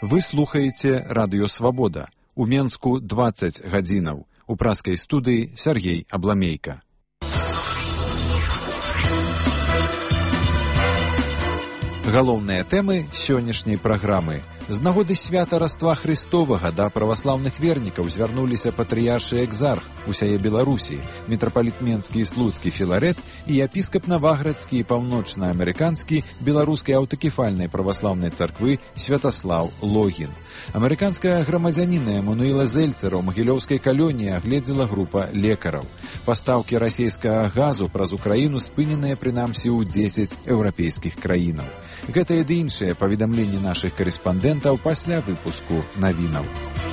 Вы слухаеце Радыё Свабода. У Менску 20 гадзінаў. У праскай студыі Сергей Абламейка. Галоўныя тэмы сённяшняй праграмы. З нагоды свята Раства Христовага да праваслаўных вернікаў звярнуліся патрыяршы экзарх усяе Беларусі, мітрапаліт Менскі і Слуцкі Філарэт і епіскап Наваградскі і паўночнаамерыканскі беларускай аўтакефальнай праваслаўнай царквы Святаслаў Логін. Амерыканская грамадзяніна Эммануіла Зельцера ў магілёўскай калоніі агледзела група лекараў. Пастаўкі расійскага газу праз Украіну спыненыя прынамсі ў 10 еўрапейскіх краінаў. Гэтыя ды іншыя паведамленні нашых карэспандэнтаў пасля выпуску навінаў.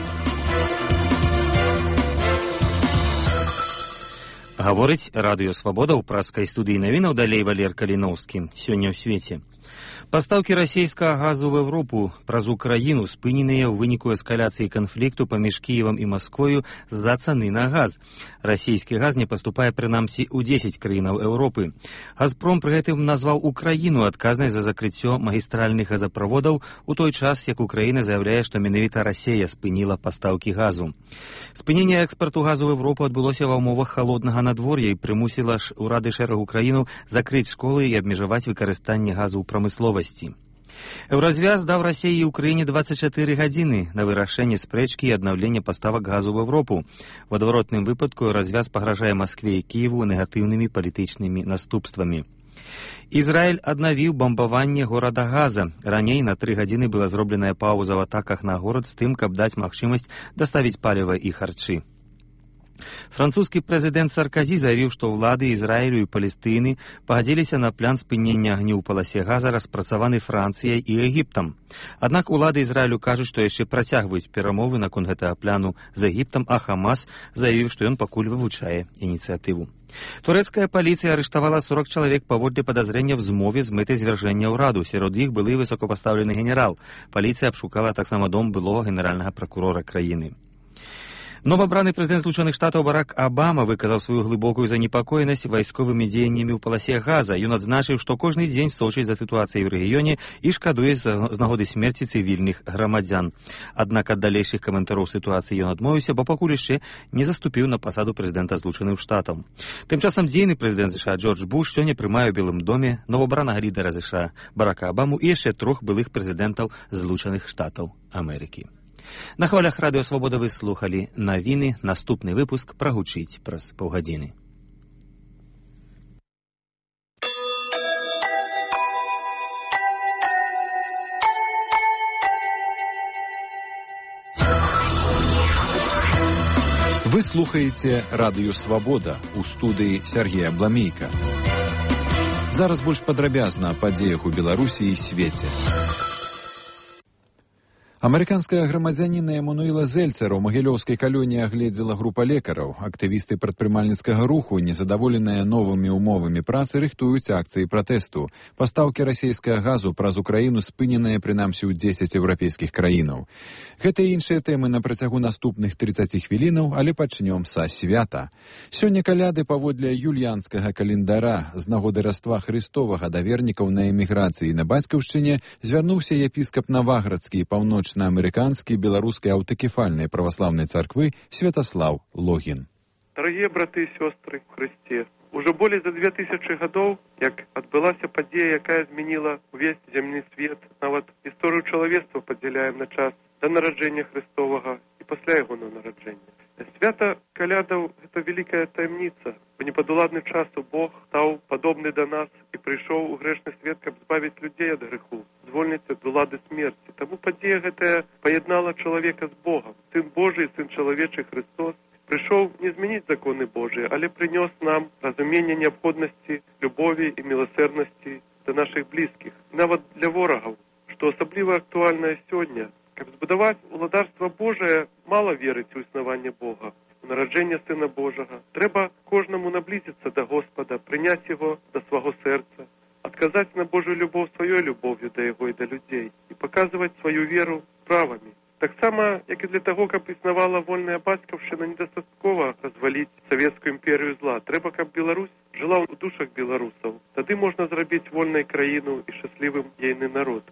Гаворыць Радыё Свабода ў праскай студыі навінаў, далей Валер Каліноўскі. Сёння ў свеце. Пастаўкі расійскага газу в Европу праз Украіну спыненыя ў выніку эскаляцыі канфлікту паміж Кіевам і Масквою з-за цаны на газ. Расійскі газ не паступае прынамсі ў 10 краінаў Еўропы. Газпром пры гэтым назваў Украіну адказнай за закрыццё магістральных газаправодаў у той час, як Украіна заяўляе, што менавіта Расія спыніла пастаўкі газу. Спыненне экспарту газу в Европу адбылося ва ўмовах халоднага надвор'я і прымусіла ўрады шэрагу краінаў закрыць школы і абмежаваць выкарыстанне газу ў прамысловасці. Еўразвяз даў Расіі і Украіне 24 гадзіны на вырашэнне спрэчкі і аднаўленне паставак газу в Европу. В адваротным выпадку развяз пагражае Маскве і Кіеву негатыўнымі палітычнымі наступствамі. Ізраіль аднавіў бамбаванне горада Газа. Раней на 3 гадзіны была зробленая паўза ў атаках на горад з тым, каб даць магчымасць даставіць паліва і харчы. Французскі прэзідэнт Сарказі заявіў, што ўлады Ізраілю і Палестыны пагадзіліся на план спынення агню ў паласе газа, распрацаваны Францыяй і Егіптам. Аднак улады Ізраілю кажуць, што яшчэ працягваюць перамовы наконт гэтага пляну з Егіптам, а Хамас заявіў, што ён пакуль вывучае ініцыятыву. Турэцкая паліцыя арыштавала 40 чалавек паводле падазрення в змове з мэтай звяржэння ўраду. Сярод іх былы высокапастаўлены генерал. Паліцыя абшукала таксама дом былога генеральнага пракурора краіны. Новабраны прэзідэнт Злучаных Штатаў Барак Абама выказаў сваю глыбокую занепакоенасць вайсковымі дзеяннямі ў паласе газа. Ён адзначыў, што кожны дзень сочыць за сітуацыяй у рэгіёне і шкадуе з нагоды смерці цывільных грамадзян. Аднак ад далейшых каментараў сітуацыі ён адмовіўся, бо пакуль яшчэ не заступіў на пасаду прэзідэнта Злучаных Штатаў. Тым часам дзейны прэзідэнт США Джордж Буш сёння прымае ў Белым доме новабранага лідара США Барака Абаму і яшчэ 3 былых прэзідэнтаў Злучаных Штатаў Амерыкі. На хвалях Радыё Свабода вы слухалі навіны. Наступны выпуск прагучыць праз паўгадзіны. Вы слухаеце Радыё Свабода у студыі Сергея Абламейка. Зараз больш падрабязна о падзеях у Беларусі і свеце. Амерыканская грамадзяніна Эммануіла Зельцера ў магілёўскай калоніі агледзела група лекараў. Актывісты прадпрымальніцкага руху, незадаволеныя новымі ўмовамі працы, рыхтуюць акцыі пратэсту. Пастаўкі расійскага газу праз Украіну спыненыя прынамсі ў 10 еўрапейскіх краінаў. Гэта і іншыя тэмы на працягу наступных 30 хвілінаў, але пачнём са свята. Сёння каляды паводле юліянскага календара. З нагоды Раства Христовага да вернікаў на эміграцыі на бацькаўшчыне звярнуўся епіскап Наваградскі і паўночнаамерыканскі беларускай аўтакефальнай праваслаўнай царквы Святаслаў Логін. Дорогие браты и сестры в Христе, уже более за 2000 годов, як адбылася падзея, якая змяніла увесь зямны свет, нават історыю чалавецтва падзяляем на час да нараджэння Христовага і пасля яго нараджэння. Свята калядаў – гэта великая таямніца. У непадуладны часу Бог стаў падобны да нас і прыйшоў у грэшны свет, каб збавіць людзей ад грэху, звольніць ад улады смерці. Таму падзея гэтая паяднала чалавека з Богам. Сын Божий, сын чалавечы Христос прыйшоў не змяніць законы Божыя, але прынёс нам разуменне неабходнасці любові і міласэрнасці да нашых блізкіх, нават для ворагаў, што асабліва актуальна сёння. Каб збудаваць уладарства Божае, мала верыць у існаванне Бога, у нараджэнне Сына Божага. Трэба кожнаму наблізіцца да Господа, прыняць яго да свайго сэрца, адказаць на Божую любоў сваёй любов'ю да яго і да людзей і паказваць сваю веру справамі. Таксама, як і для таго, каб існавала вольная бацькаўшчына, недастаткова разваліць савецкую імперію зла. Трэба, каб Беларусь жыла ў душах беларусаў. Тады можна зрабіць вольнай краіну і шчаслівым ейны народ.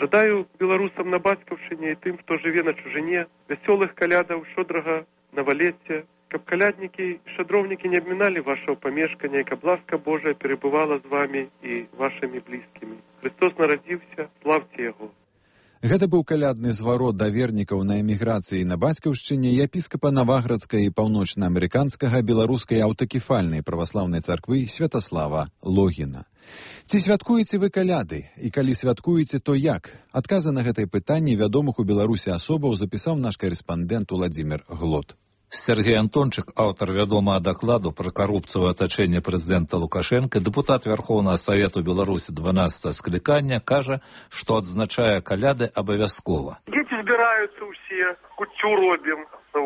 Жадаю беларусам на бацькаўшчыне і тым, хто жыве на чужыне, вясёлых калядаў, шчодрага навалецця, каб каляднікі і шчадроўнікі не абміналі вашего памешкання, і каб ласка Божая перебывала з вамі і вашымі блізкімі. Христос нарадзіўся, славце Яго. Гэта быў калядны зварот да вернікаў на эміграцыі на бацькаўшчыне епіскапа Наваградскай і паўночнаамерыканскага беларускай аўтакефальнай праваслаўнай царквы Святаслава Логіна. Ці святкуеце вы каляды? І калі святкуеце, то як? Адказы на гэтае пытанне вядомых у Беларусі асобаў запісаў наш карэспандэнт Уладзімір Глот. Сергей Антончык, аўтар вядомага дакладу пра карупцыю ў атачэнні прэзідэнта Лукашэнка, дэпутат Верховнага Савету Беларусі 12 склікання, кажа, што адзначае каляды абавязкова. Дзеці збіраюцца ўсе, куццю робім.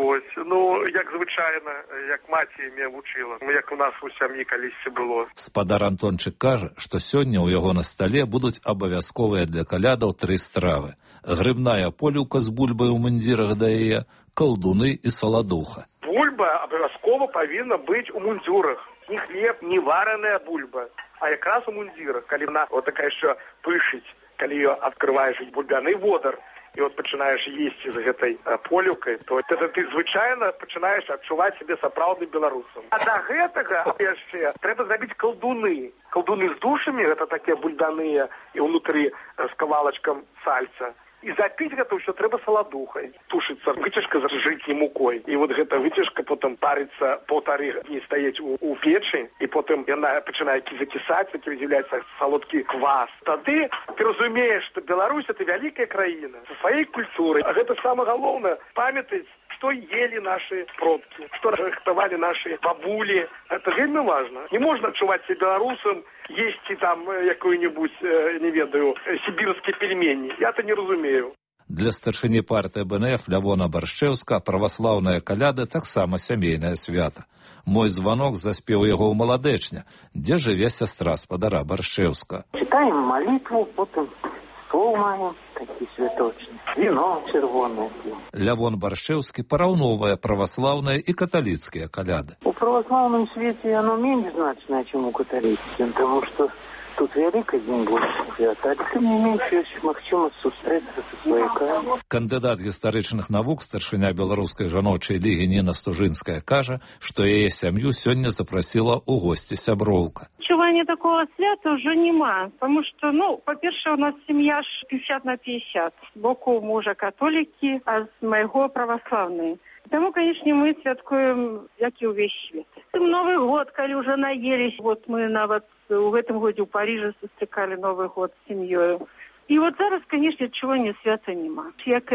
Як звычайна, як маці мяне вучыла, як у нас у сям'і калісьці было. Спадар Антончык кажа, што сёння ў яго на стале будуць абавязковыя для калядаў 3 стравы. Грыбная поліўка з бульбай у мундзірах да яе, калдуны і саладуха. Бульба абавязкова павінна быць у мундзюрах. Не хлеб, не вараная бульба, а якраз у мундзірах. Калі вона такая ще пышыць, калі ее адкрываеш бульбяны водар, і пачынаеш есці з гэтай поліўкай, то ты звычайна пачынаеш адчуваць сябе сапраўдным беларусам. А да гэтага яшчэ трэба зрабіць калдуны. Калдуны з душамі, гэта такія бульбяныя, і ўнутры з кавалачкам сальца. І запіць гэта ўсё трэба саладухай. Тушыцца выцяжка з жытняй мукой. І гэта выцяжка потым парыцца 1,5 дні стаіць у печы, і потым яна пачынае закісаць, такі з'яўляецца салодкі квас. Тады ты разумееш, што Беларусь — это вялікая краіна са сваёй культурай. А гэта самае галоўнае — памятаць, што ели наши продкі, што рыхтавалі наши бабулі. Это вельмі важна. Не можна адчуваць себя беларусам, есці там якую-нибудь, не ведаю, сибірскія пельмені. Я-то не разумею. Для старшыні партыі БНФ Лявона Баршчэўска праваслаўная каляда таксама сямейнае свята. Мой званок заспеў яго ў маладэчня, дзе жыве сястра спадара Баршчэўска. Читаем молитву, потым стол маем, такі святочны. Віно чырвонае. Лявон Баршчэўскі параўноўвае праваслаўныя і каталіцкія каляды. У православном свете оно менее значное, чем у католическом, потому что тут Великдень больше свято, а тем не менше есть магчымасць сустрэцца са сваякамі. Кандыдат гістарычных навук, старшыня беларускай жаночай лігі Ніна Стужынская кажа, што яе сям'ю сёння запрасіла ў госці сяброўка. Адчування такого свята уже нема, потому что, по-перше, у нас семья 50 на 50. С боку мужа католики, а с моего православные. Тому, конечно, мы святкуем, як и увесь свет. Новый год, коли уже наелись, мы в этом году в Париже сустрекали Новый год с семьей. И зараз, конечно, адчування свята нема. Як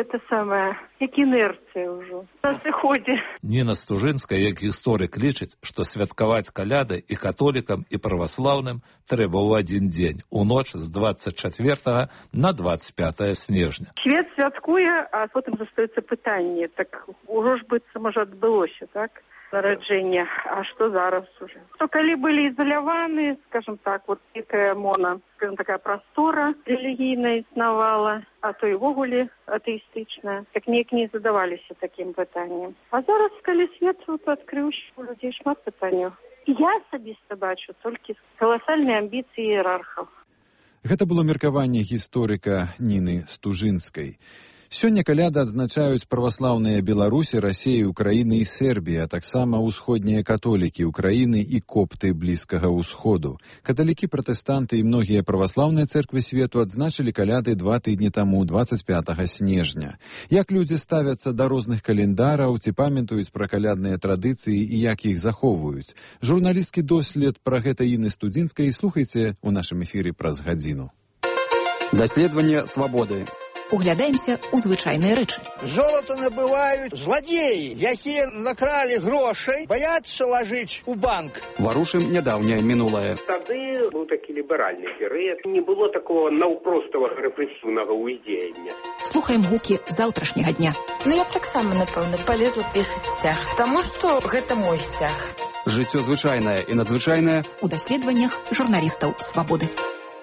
інерцыя ўжо. На сыходзе. Ніна Стужынская, як гісторык, лічыць, што святкаваць каляды і католікам, і праваслаўным трэба ў адзін дзень, у ноч з 24 на 25 снежня. Свет святкуе, а потым застаецца пытанне. Так ужо ж быццам можа адбылося, так? Нараджэння. А што зараз уже? То калі былі ізаляваны, скажем так, некая такая прастора рэлігійная існавала, а то і ввогуле атэістычная, так неяк не задаваліся такім пытаннем. А зараз, калі свет адкрыўся, у людзей шмат пытанняў. Я асабіста бачу толькі каласальныя амбіцыі іерархаў. Гэта было меркаванне гісторыка Ніны Стужынскай. Сёння каляды адзначаюць праваслаўныя Беларусі, Расіі, Украіны і Сербіі, а таксама ўсходнія католікі Украіны і копты Блізкага ўсходу. Каталікі, пратэстанты і многія праваслаўныя цэрквы свету адзначылі каляды 2 тыдні таму, 25 снежня. Як людзі ставяцца да розных календараў, ці памятаюць пра калядныя традыцыі і як іх захоўваюць? Журналістскі дослед пра гэта Інны Студзінскай слухайце ў нашым эфіры праз гадзіну. Даследаванне свабоды. Углядаемся ў звычайныя рэчы. Золото набываюць зладзеі, якія накралі грошай, баяцца лажыць у банк. Варушым нядаўняе мінулае. Тады быў такі ліберальны перыяд. Не было такого наўпростага рэпрэсіўнага ўздзеяння. Слухаем гукі заўтрашняга дня. Я б таксама, напэўна, палезла песаць сцяг, таму што гэта мой сцяг. Жыццё звычайнае і надзвычайнае у даследаваннях журналістаў свабоды.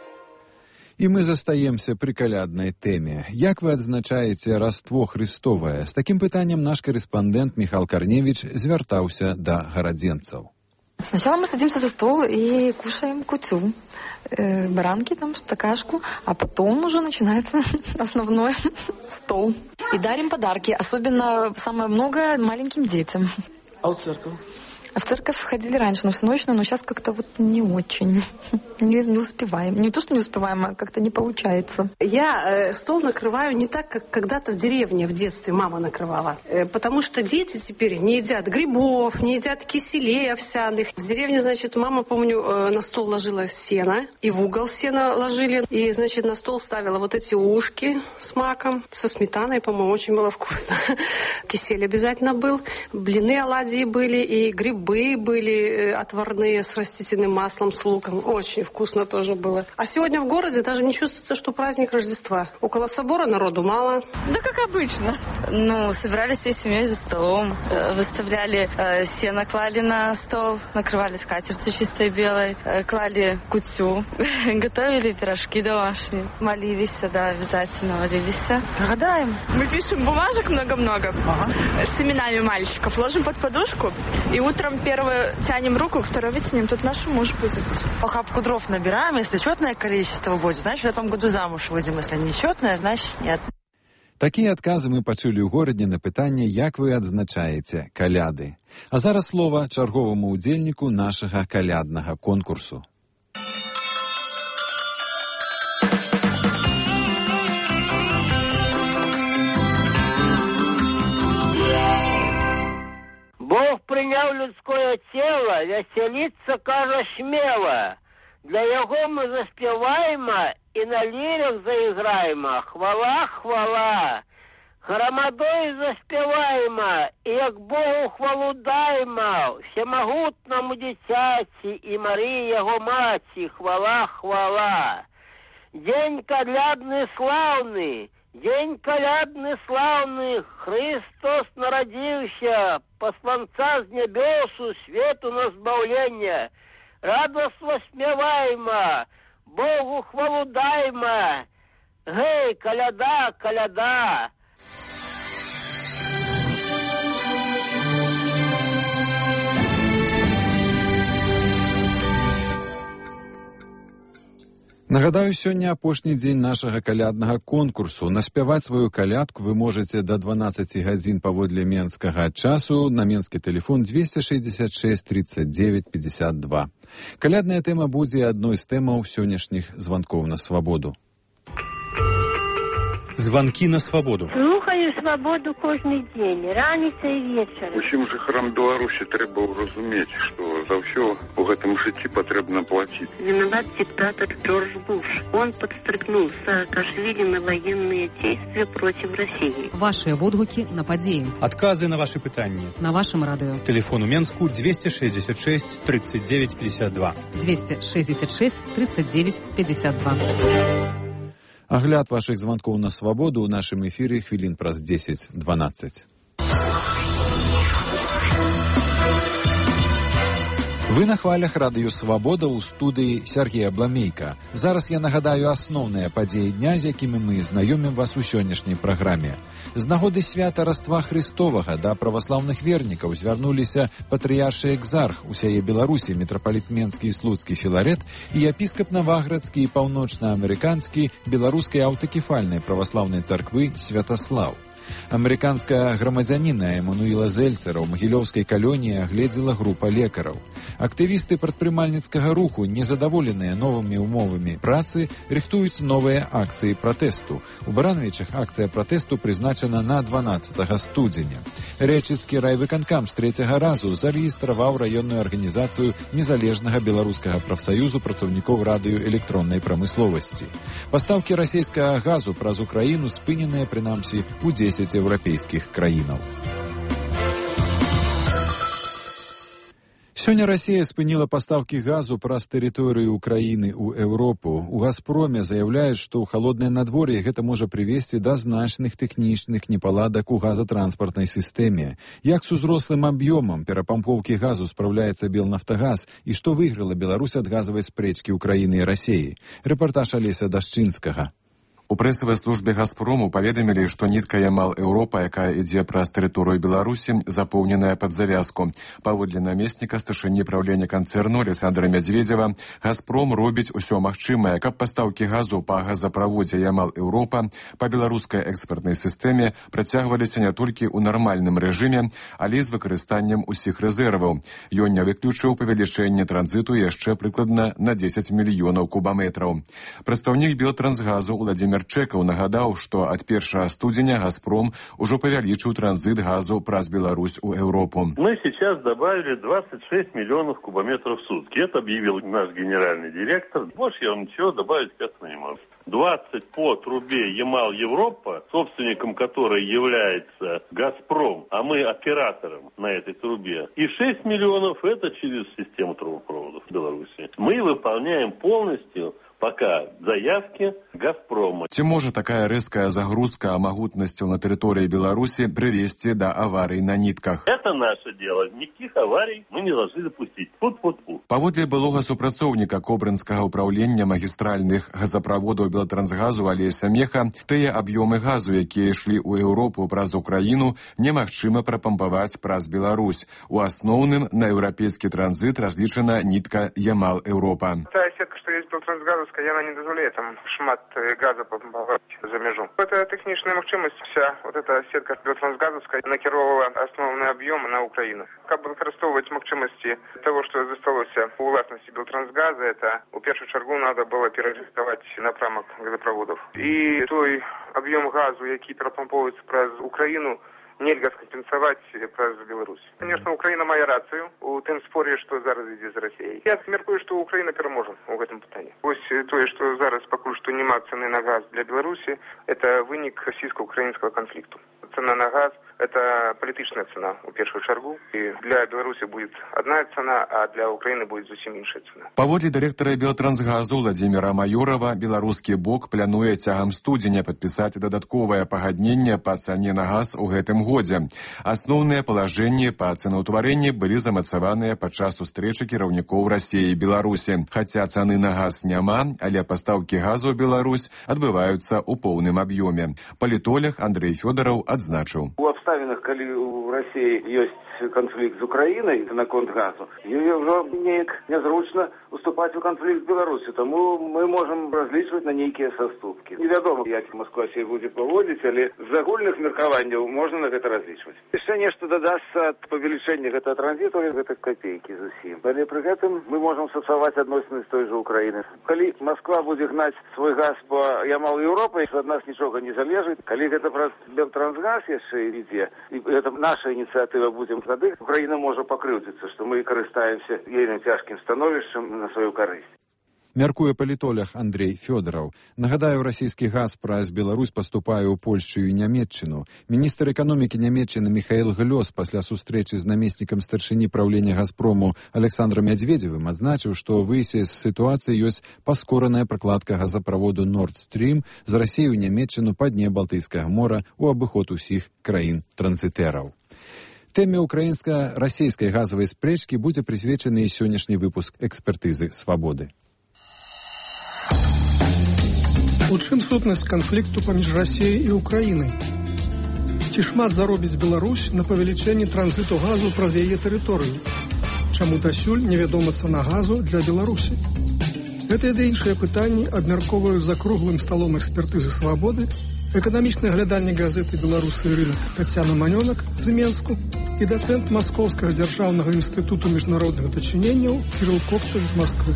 І мы застаемся пры каляднай тэме. Як вы адзначаеце Раство Христовае? З такім пытаннем наш корэспандэнт Михал Корневич звяртаўся да гарадзенцаў. Сначала мы садимся за стол и кушаем кутю. баранки, там, стакашку, а потом уже начинается основной стол. И дарим подарки, особенно самое много маленьким детям. А в церковь? А в церковь ходили раньше, на всеночную, но сейчас как-то вот не очень. Не успеваем. Не то, что не успеваем, а как-то не получается. Я стол накрываю не так, как когда-то в деревне в детстве мама накрывала. Потому что дети теперь не едят грибов, не едят киселей овсяных. В деревне, значит, мама, помню, на стол ложила сено, и в угол сено ложили. И, значит, на стол ставила вот эти ушки с маком, со сметаной, по-моему, очень было вкусно. Кисель обязательно был, блины оладьи были, и грибы были отварные с растительным маслом, с луком. Очень вкусно тоже было. А сегодня в городе даже не чувствуется, что праздник Рождества. Около собора народу мало. Да как обычно. Ну, собирались всей семьей за столом, выставляли сено, клали на стол, накрывали скатертью чистой белой, клали кутю, готовили пирожки домашние. Молились, да, обязательно молились. Гадаем. Мы пишем бумажек много-много с именами мальчиков, ложим под подушку и утром первую тянем руку, которую вытянем, тут наш муж будет. Охапку дров набираем, если четное количество будет, значит, в этом году замуж выйдем. Если нечетное, значит, нет. Такія адказы мы пачулі ў горадзе на пытанне, як вы адзначаеце каляды. А зараз слова чарговаму ўдзельніку нашага каляднага конкурсу. Бог принял людское тело, веселиться кажа смело. Для Его мы заспеваємо и на лирах заиграємо. Хвала, хвала. Громадой заспеваємо, и як Богу хвалу даймо. Всемогутному дитяті и Марии Его мати. Хвала, хвала. День колядный славный. День колядный славный, Христос народился, посланца с небесу, свету на збавлення. Радостно смеваемо, Богу хвалу даймо. Гей, коляда, коляда! Нагадаю, сёння апошні дзень нашага каляднага конкурсу. Наспяваць сваю калядку вы можаце до 12 гадзін паводле менскага часу на менскі тэлефон 266 39 52. Калядная тэма будзе адной з тэмаў сённяшніх званкоў на свабоду. Звонки на свободу. Слухаю свободу кожний день, раніця і вечора. Усім жыхарам Беларусі трэба разумець, што за ўсё у гэтым жыцці патрэбна плаціць. Виноват диктатор Джордж Буш. Он подстрыкнул Саакашвили на военные действия против России. Ваши отгуки на подеи. Отказы на ваши пытания. На вашем радио. Телефон у Менску 266 39 52. 266 39 52. Агляд вашых звонкоў на свабоду ў нашым эфіры хвілін праз 10-12. Вы на хвалях радыё «Свабода» ў студыі Сергея Бламейка. Зараз я нагадаю асноўныя падзеі дня, з якімі мы знаёмім вас у сённяшняй праграме. З нагоды свята Раства Христовага да праваслаўных вернікаў звярнуліся патрыяршы экзарх усяе Беларусі, мітрапаліт Менскі і Слуцкі Філарет і епіскап Наваградскі і паўночнаамерыканскі беларускай аўтакефальнай праваслаўнай царквы Святаслаў. Амерыканская грамадзяніна Эмануіла Зельцера ў магілёўскай калоніі агледзела група лекараў. Актывісты прадпрымальніцкага руху, незадаволеныя новымі ўмовамі працы, рыхтуюць новыя акцыі пратэсту. У Барановічах акцыя пратэсту прызначана на 12 студзеня. Рэчыцкі райвыканкам з 3-го разу зарэгістраваў раённую арганізацыю незалежнага беларускага прафсаюзу працаўнікоў радыёэлектроннай прамысловасці. Пастаўкі расійскага газу праз Украіну спыненыя, прынамсі, у 10 еўрапейскіх краінаў. Сёння Расія спыніла пастаўкі газу праз тэрыторыю Украіны ў Еўропу. У «Газпроме» заяўляюць, што ў халоднае надвор'е гэта можа прывесці да значных тэхнічных непаладак у газатранспартнай сістэме. Як з узрослым аб'ёмам перапампоўкі газу спраўляецца Белнафтагаз і што выйграла Беларусь ад газавай спрэчкі Украіны і Расіі. Рэпартаж Алеся Дашчынскага. У прэсавай службе «Газпрому» паведамілі, што нітка Ямал-Еўропа, якая ідзе праз тэрыторыю Беларусі, запоўненая пад завязку. Паводле намесніка старшыні праўлення канцэрну Александра Мядзведзева, «Газпром» робіць усё магчымае, каб пастаўкі газу па газаправодзе Ямал-Еўропа па беларускай экспартнай сістэме працягваліся не толькі ў нармальным рэжыме, але з выкарыстаннем усіх рэзерваў. Ён не выключыў павелічэнне транзіту яшчэ прыкладна на 10 мільёнаў кубаметраў. Прадстаўнік Белтрансгазу Владимир Чекаў нагадаў, што ад 1 студзеня «Газпром» ужо павялічыў транзит газу праз Беларусь у Европу. Мы сейчас добавили 26 миллионов кубометров в сутки. Это объявил наш генеральный директор. Больше я вам ничего добавить к этому не могу. 20 по трубе Ямал-Европа, собственником которой является «Газпром», а мы оператором на этой трубе. И 6 миллионов это через систему трубопроводов в Беларуси. Мы выполняем полностью пока заявки «Газпрома». Ці можа такая рэзкая загрузка магутнасцяў на тэрыторыі Беларусі прывесці да аварый на нітках? Это наше дело. Никаких аварий мы не должны допустить. Фу-фу-фу. Паводле былога супрацоўніка Кобрынскага ўпраўлення магістральных газаправодаў Белтрансгазу Алеся Меха, тыя аб'ёмы газу, якія ішлі ў Еўропу праз Украіну, немагчыма прапампаваць праз Беларусь. У асноўным на еўрапейскі транзит разлічана нітка Ямал-Еўропа. Та сетка, што ёсць Белтрансгазаўская, яна не дазваляе там шмат газа пампаваць за мяжу. Это тэхнічная магчымасць. Вся вот эта сетка Белтрансгазаўская накіроўвала асноўныя аб'ёмы на Украіну. Каб выкарыстоўваць магчымасці того, што засталося у уласнасці Белтрансгаза, это у першую чаргу надо было перарыхтаваць напрамак газопроводов. І той аб'ём газу, які перапампоўваецца праз Украіну, нельга скомпенсаваць праз Беларусь. Конечно, Украина мае рацыю у тым споре, што зараз ідзе з Расіяй. Я мяркую, што Украина пераможа ў гэтым пытанні. Вось тое, што зараз пакуль што няма цены на газ для Беларусі, это вынік расійска-украінскага канфлікту. Цена на газ – это палітычная цена у першую чаргу. І для Беларусі будет одна цена, а для Украины будет зусім іншая цена. Паводле дырэктара Белтрансгазу Владимира Майорова, беларускі бок плануе цягам студзеня падпісаць дадатковае пагадненне па цане на газ у гэтым годзе. Асноўныя палажэнні па цэнаўтварэнні былі замацаваныя падчас сустрэчы кіраўнікоў Расіі і Беларусі. Хаця цаны на газ няма, але пастаўкі газу ў Беларусь адбываюцца ў поўным аб'ёме. Палітолог Андрей Фёдораў адзначыў. У абставінах, калі у Расіі ёсць конфликт с Украиной на конт газу, ей уже неяк незручно уступать в конфликт с Беларусью, тому мы можем различивать на некие соступки. Невядомо, як Москва себе будет поводить, але з агульных меркаванняў можно на гэта различивать. Яшчэ нешта дадасца ад павелічэння гэтага транзіту, гэта копейки зусім. Але при гэтым мы можем сапсаваць адносіны з той же Украины. Калі Москва будзе гнаць свой газ по Ямал-Еўропе, ад нас нічога не залежыць. Калі гэта праз Белтрансгаз яшчэ ідзе, і гэта наша ініцыятыва будзе, тады Украина можа пакрыўдзіцца, што мы карыстаемся ейным цяжкім становішчам на сваю карысць. Мяркуе палітолог Андрей Фёдораў. Нагадаю, расійскі газ праз Беларусь паступае ў Польшчу і Нямецчыну. Міністр эканомікі Нямецчыны Міхаэл Глёс пасля сустрэчы з намеснікам старшыні праўлення «Газпрому» Александром Мядзведзевым адзначыў, што ў выйсе з сітуацыі ёсць паскораная пракладка газаправоду Nord Stream з Расіі ў Нямецчыну па дне Балтыйскага мора ў абыход усіх краін-транзітэраў. Тэме украінска-расійскай газавай спрэчкі будзе прысвечаны і сённяшні выпуск экспертызы «Свабоды». У чым сутнасць канфлікту паміж Расіяй і Украінай? Ці шмат заробіць Беларусь на павелічэнні транзіту газу праз яе тэрыторыю? Чаму дасюль невядома цана газу для Беларусі? Гэтыя ды іншыя пытанні абмяркоўваюць за круглым сталом экспертызы «Свабоды» эканамічны глядальнік газеты «Беларусы і рынок» Тацяна Манёнак з Менску і дацэнт Маскоўскага дзяржаўнага інстытуту міжнародных дачыненняў Кірыл Кокталь з Масквы.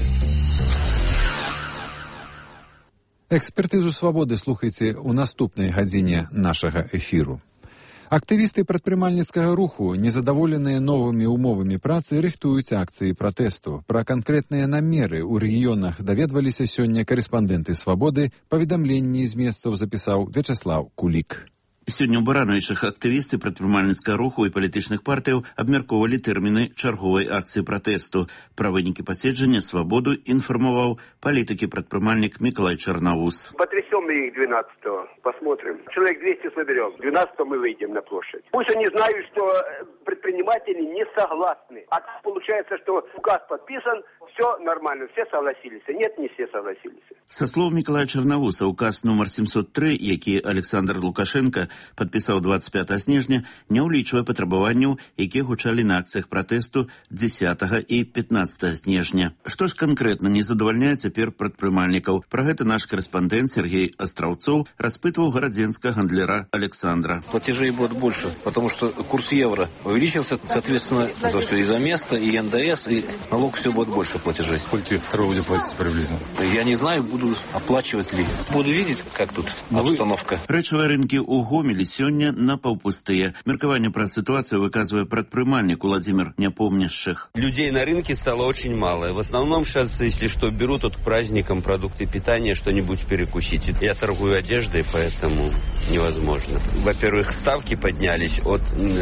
Экспертызу «Свабоды» слухайце ў наступнай гадзіне нашага эфіру. Актывісты прадпрымальніцкага руху, незадаволеныя новымі умовамі працы, рыхтуюць акцыі пратэсту. Пра канкрэтныя намеры ў рэгіёнах даведваліся сёння карэспандэнты «Свабоды». Паведамленні з месцаў запісаў Вячаслаў Кулік. Сёння ў Барановічах актывісты прадпрымальніцкага руху і палітычных партыяў абмяркоўвалі тэрміны чарговай акцыі пратэсту. Пра вынікі паседжання «Свабоду» інфармаваў палітыкі прадпрымальнік Миколай Черноус. Потрясем мы их 12-го. Посмотрим. Человек 200 соберем. 12-го мы выйдем на площадь. Пусть они знают, что предприниматели не согласны. А получается, что указ подписан, все нормально, все согласились. Нет, не все согласились. Со слов Николая Черноуса, указ номер 703, які Александр Лукашенко падпісаў 25 снежня, не ўлічвае патрабаванняў, якія гучалі на акцыях пратэсту 10 і 15 снежня. Што ж канкрэтна не задавальняе цяпер прадпрымальнікаў? Пра гэта наш корэспандэнт Сергей Астраўцоў распытваў гарадзенскага гандляра Александра. Платежей будет больше, потому что курс евро увеличился, соответственно, за все и за место, и НДС, и налог все будет больше платежей. Сколько второй будет платить приблизно? Я не знаю, буду оплачивать ли. Буду видеть, как тут обстановка. Рэчавыя рынкі ў Гомелі сёння напаўпустыя. Меркаванне пра ситуацию выказывае прадпрымальнік Владимир Непомнящих. Людей на рынке стало очень мало. В основном сейчас, если что, берут от к праздникам продукты питания, что-нибудь перекусить. Я торгую одеждой, поэтому невозможно. Во-первых, ставки поднялись от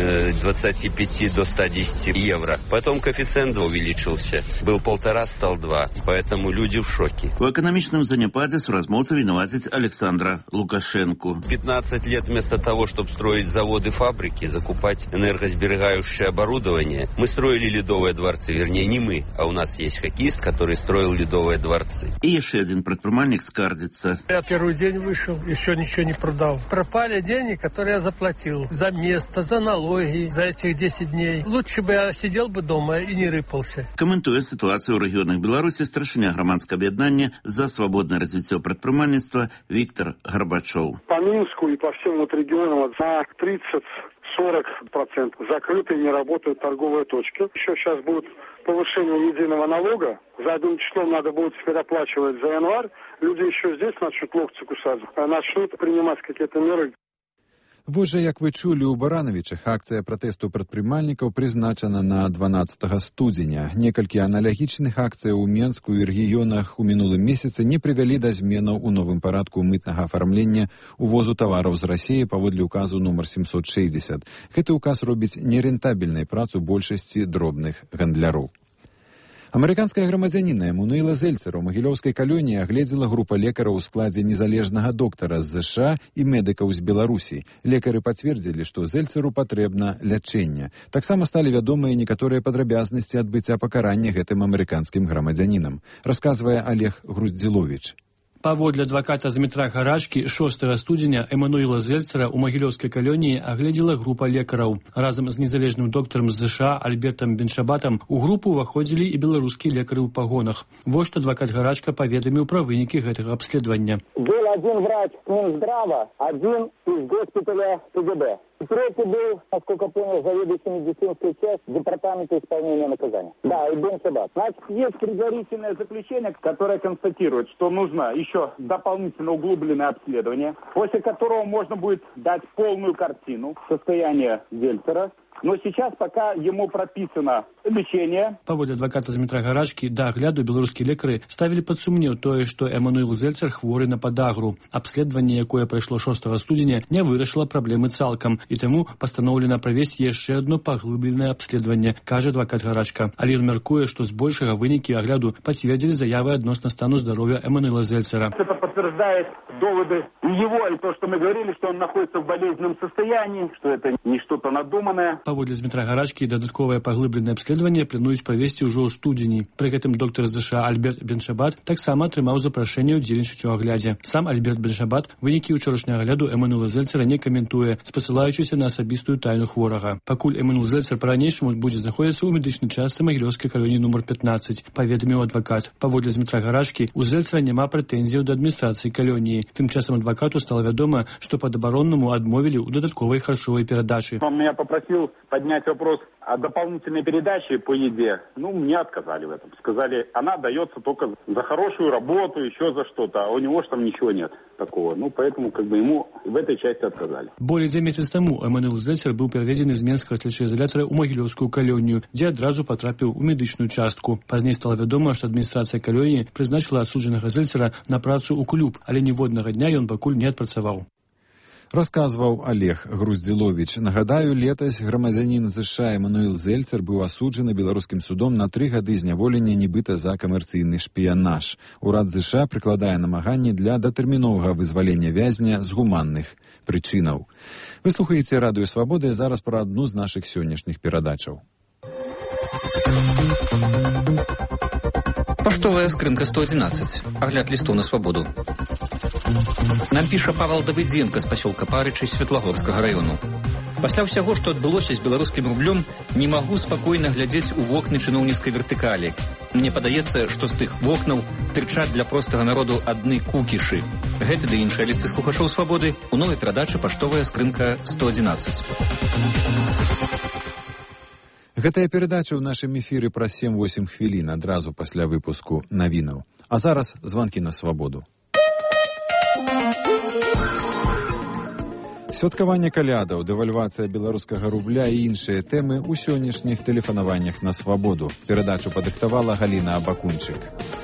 25 до 110 евро. Потом коэффициент увеличился. Был 1,5, стал 2. Поэтому люди в шоке. В экономичном заняпаде суразмоўца вінавацяць Александра Лукашенко. 15 лет вместо того, чтобы строить заводы, фабрики, закупать энергосберегающее оборудование, мы строили ледовые дворцы. Вернее, не мы, а у нас есть хоккеист, который строил ледовые дворцы. И еще один предприниматель скардится. Я первый день вышел, еще ничего не продал. Пропали деньги, которые я заплатил. За место, за налоги, за этих 10 дней. Лучше бы я сидел бы дома и не рыпался. Комментуя ситуацию в регионах Беларуси, старшыня громадского объединения за свободное развитие предпринимательства Виктор Горбачев. По Минску и по всем вот регионам за 30-40% закрыты и не работают торговые точки. Еще сейчас будет повышение единого налога. За одним числом надо будет теперь оплачивать за январь. Люди еще здесь начнут локти кусать, начнут принимать какие-то меры. Вось жа, як вы чулі ў Баранавічах, акцыя пратэсту прадпрымальнікаў прызначана на 12 студзеня. Некалькі аналагічных акцый у Менску і рэгіёнах у мінулым месяцы не прывялі да зменаў у новым парадку мытнага афармлення увозу тавараў з Расіі паводле указу нумар 760. Гэты указ робіць нерентабельнай працу большасці дробных гандляроў. Амерыканская грамадзяніна Эммануэла Зельцера ў магілёўскай калоніі агледзела група лекараў у складзе незалежнага доктара з ЗША і медыкаў з Беларусі. Лекары пацвердзілі, што Зельцеру патрэбна лячэнне. Таксама сталі вядомыя некаторыя падрабязнасці адбыцця пакарання гэтым амерыканскім грамадзянінам, расказвае Олег Груздзіловіч. Паводле адваката Змітра Гарачкі, 6 студзеня Эммануэла Зельцера ў магілёўскай калоніі агледзела група лекараў. Разам з незалежным доктарам з ЗША Альбертам Беншабатам у групу ўваходзілі і беларускія лекары ў пагонах. Вось што адвакат Гарачка паведаміў пра вынікі гэтага абследавання. Был один врач Минздрава, один из госпиталя КГБ. Третий был, насколько понял, заведующий медицинской частью Департамента исполнения наказания. Да, и Беншабат. Значит, есть предварительное заключение, которое констатирует, что нужно еще дополнительно углубленное обследование, после которого можно будет дать полную картину состояния Зельцера. Но сейчас пока ему прописано лечение. Паводле адваката Змітра Гарачкі, да агляду беларускія лекары ставілі пад сумнеў тое, што Эммануэл Зельцер хворы на падагру. Абследаванне, якое прайшло 6 студзеня, не вырашыла праблемы цалкам, і таму пастаноўлена правесці яшчэ одно паглыбленае абследаванне, кажа адвакат Гарачка. Але ён мяркуе, што збольшага вынікі агляду пацвердзілі заявы адносна стану здароўя Эммануэла Зельцера. Это подтверждает доводы и его, и то, что мы говорили, что он находится в болезненном состоянии, что это не что-то надуманное. Паводле Змітра Гарачкі, дадатковае паглыбленае абследаванне плануюць правесці ўжо ў студзені. Пры гэтым доктар з ЗША Альберт Беншабат таксама атрымаў запрашэнне ўдзельнічаць у аглядзе. Сам Альберт Беншабат вынікі ўчорашняга агляду Эммануэла Зельцера не каментуе, спасылаючыся на асабістую тайну хворага. Пакуль Эммануэл Зельцер па-ранейшаму будзе знаходзіцца ў медычнай частцы магілёўскай калоніі нумар 15, паведаміў адвакат. Паводле Змітра Гарачкі, у Зельцера няма прэтэнзіяў да адміністрацыі калоніі. Тым часам адвакату стала вядома, што падабароннаму адмовілі ў дадатковай харчовай перадачы. Он меня попросил поднять вопрос о дополнительной передаче по еде. Мне отказали в этом. Сказали, она дается только за хорошую работу, еще за что-то, а у него же там ничего нет такого. Поэтому ему в этой части отказали. Болей за месяц таму Эммануэл Зельцер быў пераведзены з менскага следчага изолятора ў магілёўскую калонію, дзе адразу патрапіў у медычную частку. Пазней стала вядома, што адміністрацыя калоніі прызначыла адсуджанага Зельцера на працу ў клуб, але ніводнага дня ён пакуль не адпрацаваў. Расказваў Олег Груздзіловіч. Нагадаю, летась грамадзянін ЗША Эммануэл Зельцер быў асуджаны беларускім судом на 3 гады зняволення нібыта за камерцыйны шпіянаж. Урад ЗША прыкладае намаганні для датэрміновага вызвалення вязня з гуманных прычынаў. Вы слухаеце Радыё Свабода, і зараз пра адну з нашых сённяшніх перадачаў. Поштовая скрынка 111. Огляд листов на свободу. Нам піша Павел Давыдзенко з пасёлка Парычы Светлагорскага району. Пасля ўсяго, што адбылося з беларускім рублём, не магу спакойна глядзець у вокны чыноўніцкай вертыкалі. Мне падаецца, што з тых вокнаў тырчаць для простага народу адны кукішы. Гэты ды іншыя лісты слухачоў свабоды у новай перадачы «Паштовая скрынка 111». Гэтая перадача ў нашым эфіры праз 7-8 хвілін адразу пасля выпуску навінаў. А зараз званкі на свабоду. Святкаванне калядаў, дэвальвацыя беларускага рубля і іншыя тэмы ў сённяшніх тэлефанаваннях на свабоду. Перадачу падыктавала Галіна Абакунчык.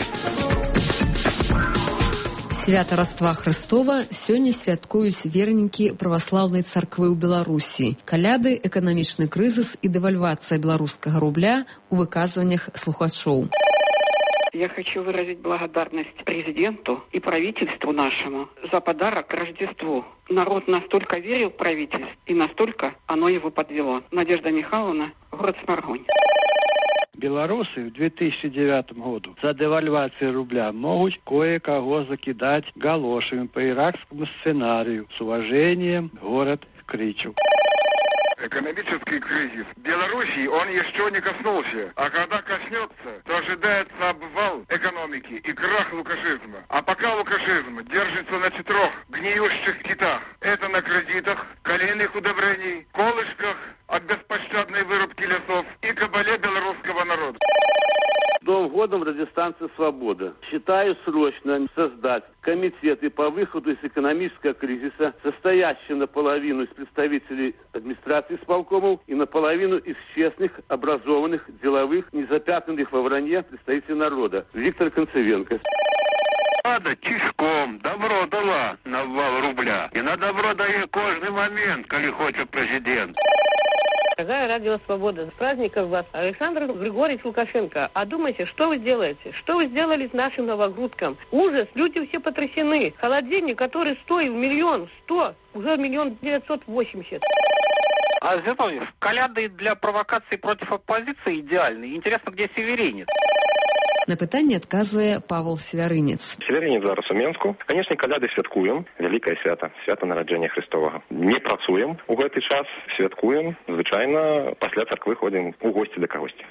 Свята Раства Хрыстова сёння святкуюць вернікі праваслаўнай царквы ў Беларусі. Каляды, эканамічны крызіс і дэвальвацыя беларускага рубля у выказваннях слухачоў. Я хочу выразить благодарность президенту и правительству нашему за подарок к Рождеству. Народ настолько верил в правительство, и настолько оно его подвело. Надежда Михайловна, город Сморгонь. Белорусы в 2009 году за девальвацию рубля могут кое-кого закидать галошами по иракскому сценарию. С уважением, город Кричу. Экономический кризис в Белоруссии, он еще не коснулся. А когда коснется, то ожидается обвал экономики и крах лукашизма. А пока лукашизм держится на 4 гниющих китах. Это на кредитах, калийных удобрений, колышках от беспощадной вырубки лесов и кабале белорусского народа. Новым годом радиостанции «Свобода». Считаю срочно создать комитеты по выходу из экономического кризиса, состоящие наполовину из представителей администрации исполкомов и наполовину из честных, образованных, деловых, незапятнанных во вранье представителей народа. Виктор Концевенко. Надо тишком, добро дала на обвал рубля. И на добро дает каждый момент, коли хочет президент. Дорогая радио «Свобода», с праздником вас, Александр Григорьевич Лукашенко. А думайте, что вы делаете? Что вы сделали с нашим новогрудком? Ужас, люди все потрясены. Холодильник, который стоил 1 100 000, уже 1 980 000. А Зиновьев, коляды для провокации против оппозиции идеальны. Интересно, где Северинец? На пытанне адказвае Павел Севярынец. Северинец зараз у Менску. Конечно, каляды святкуем. Вялікае свята. Свята нараджэння Христовага. Не працуем у гэты час. Святкуем. Звычайна, пасля царквы ходзім у госці да кагосьці.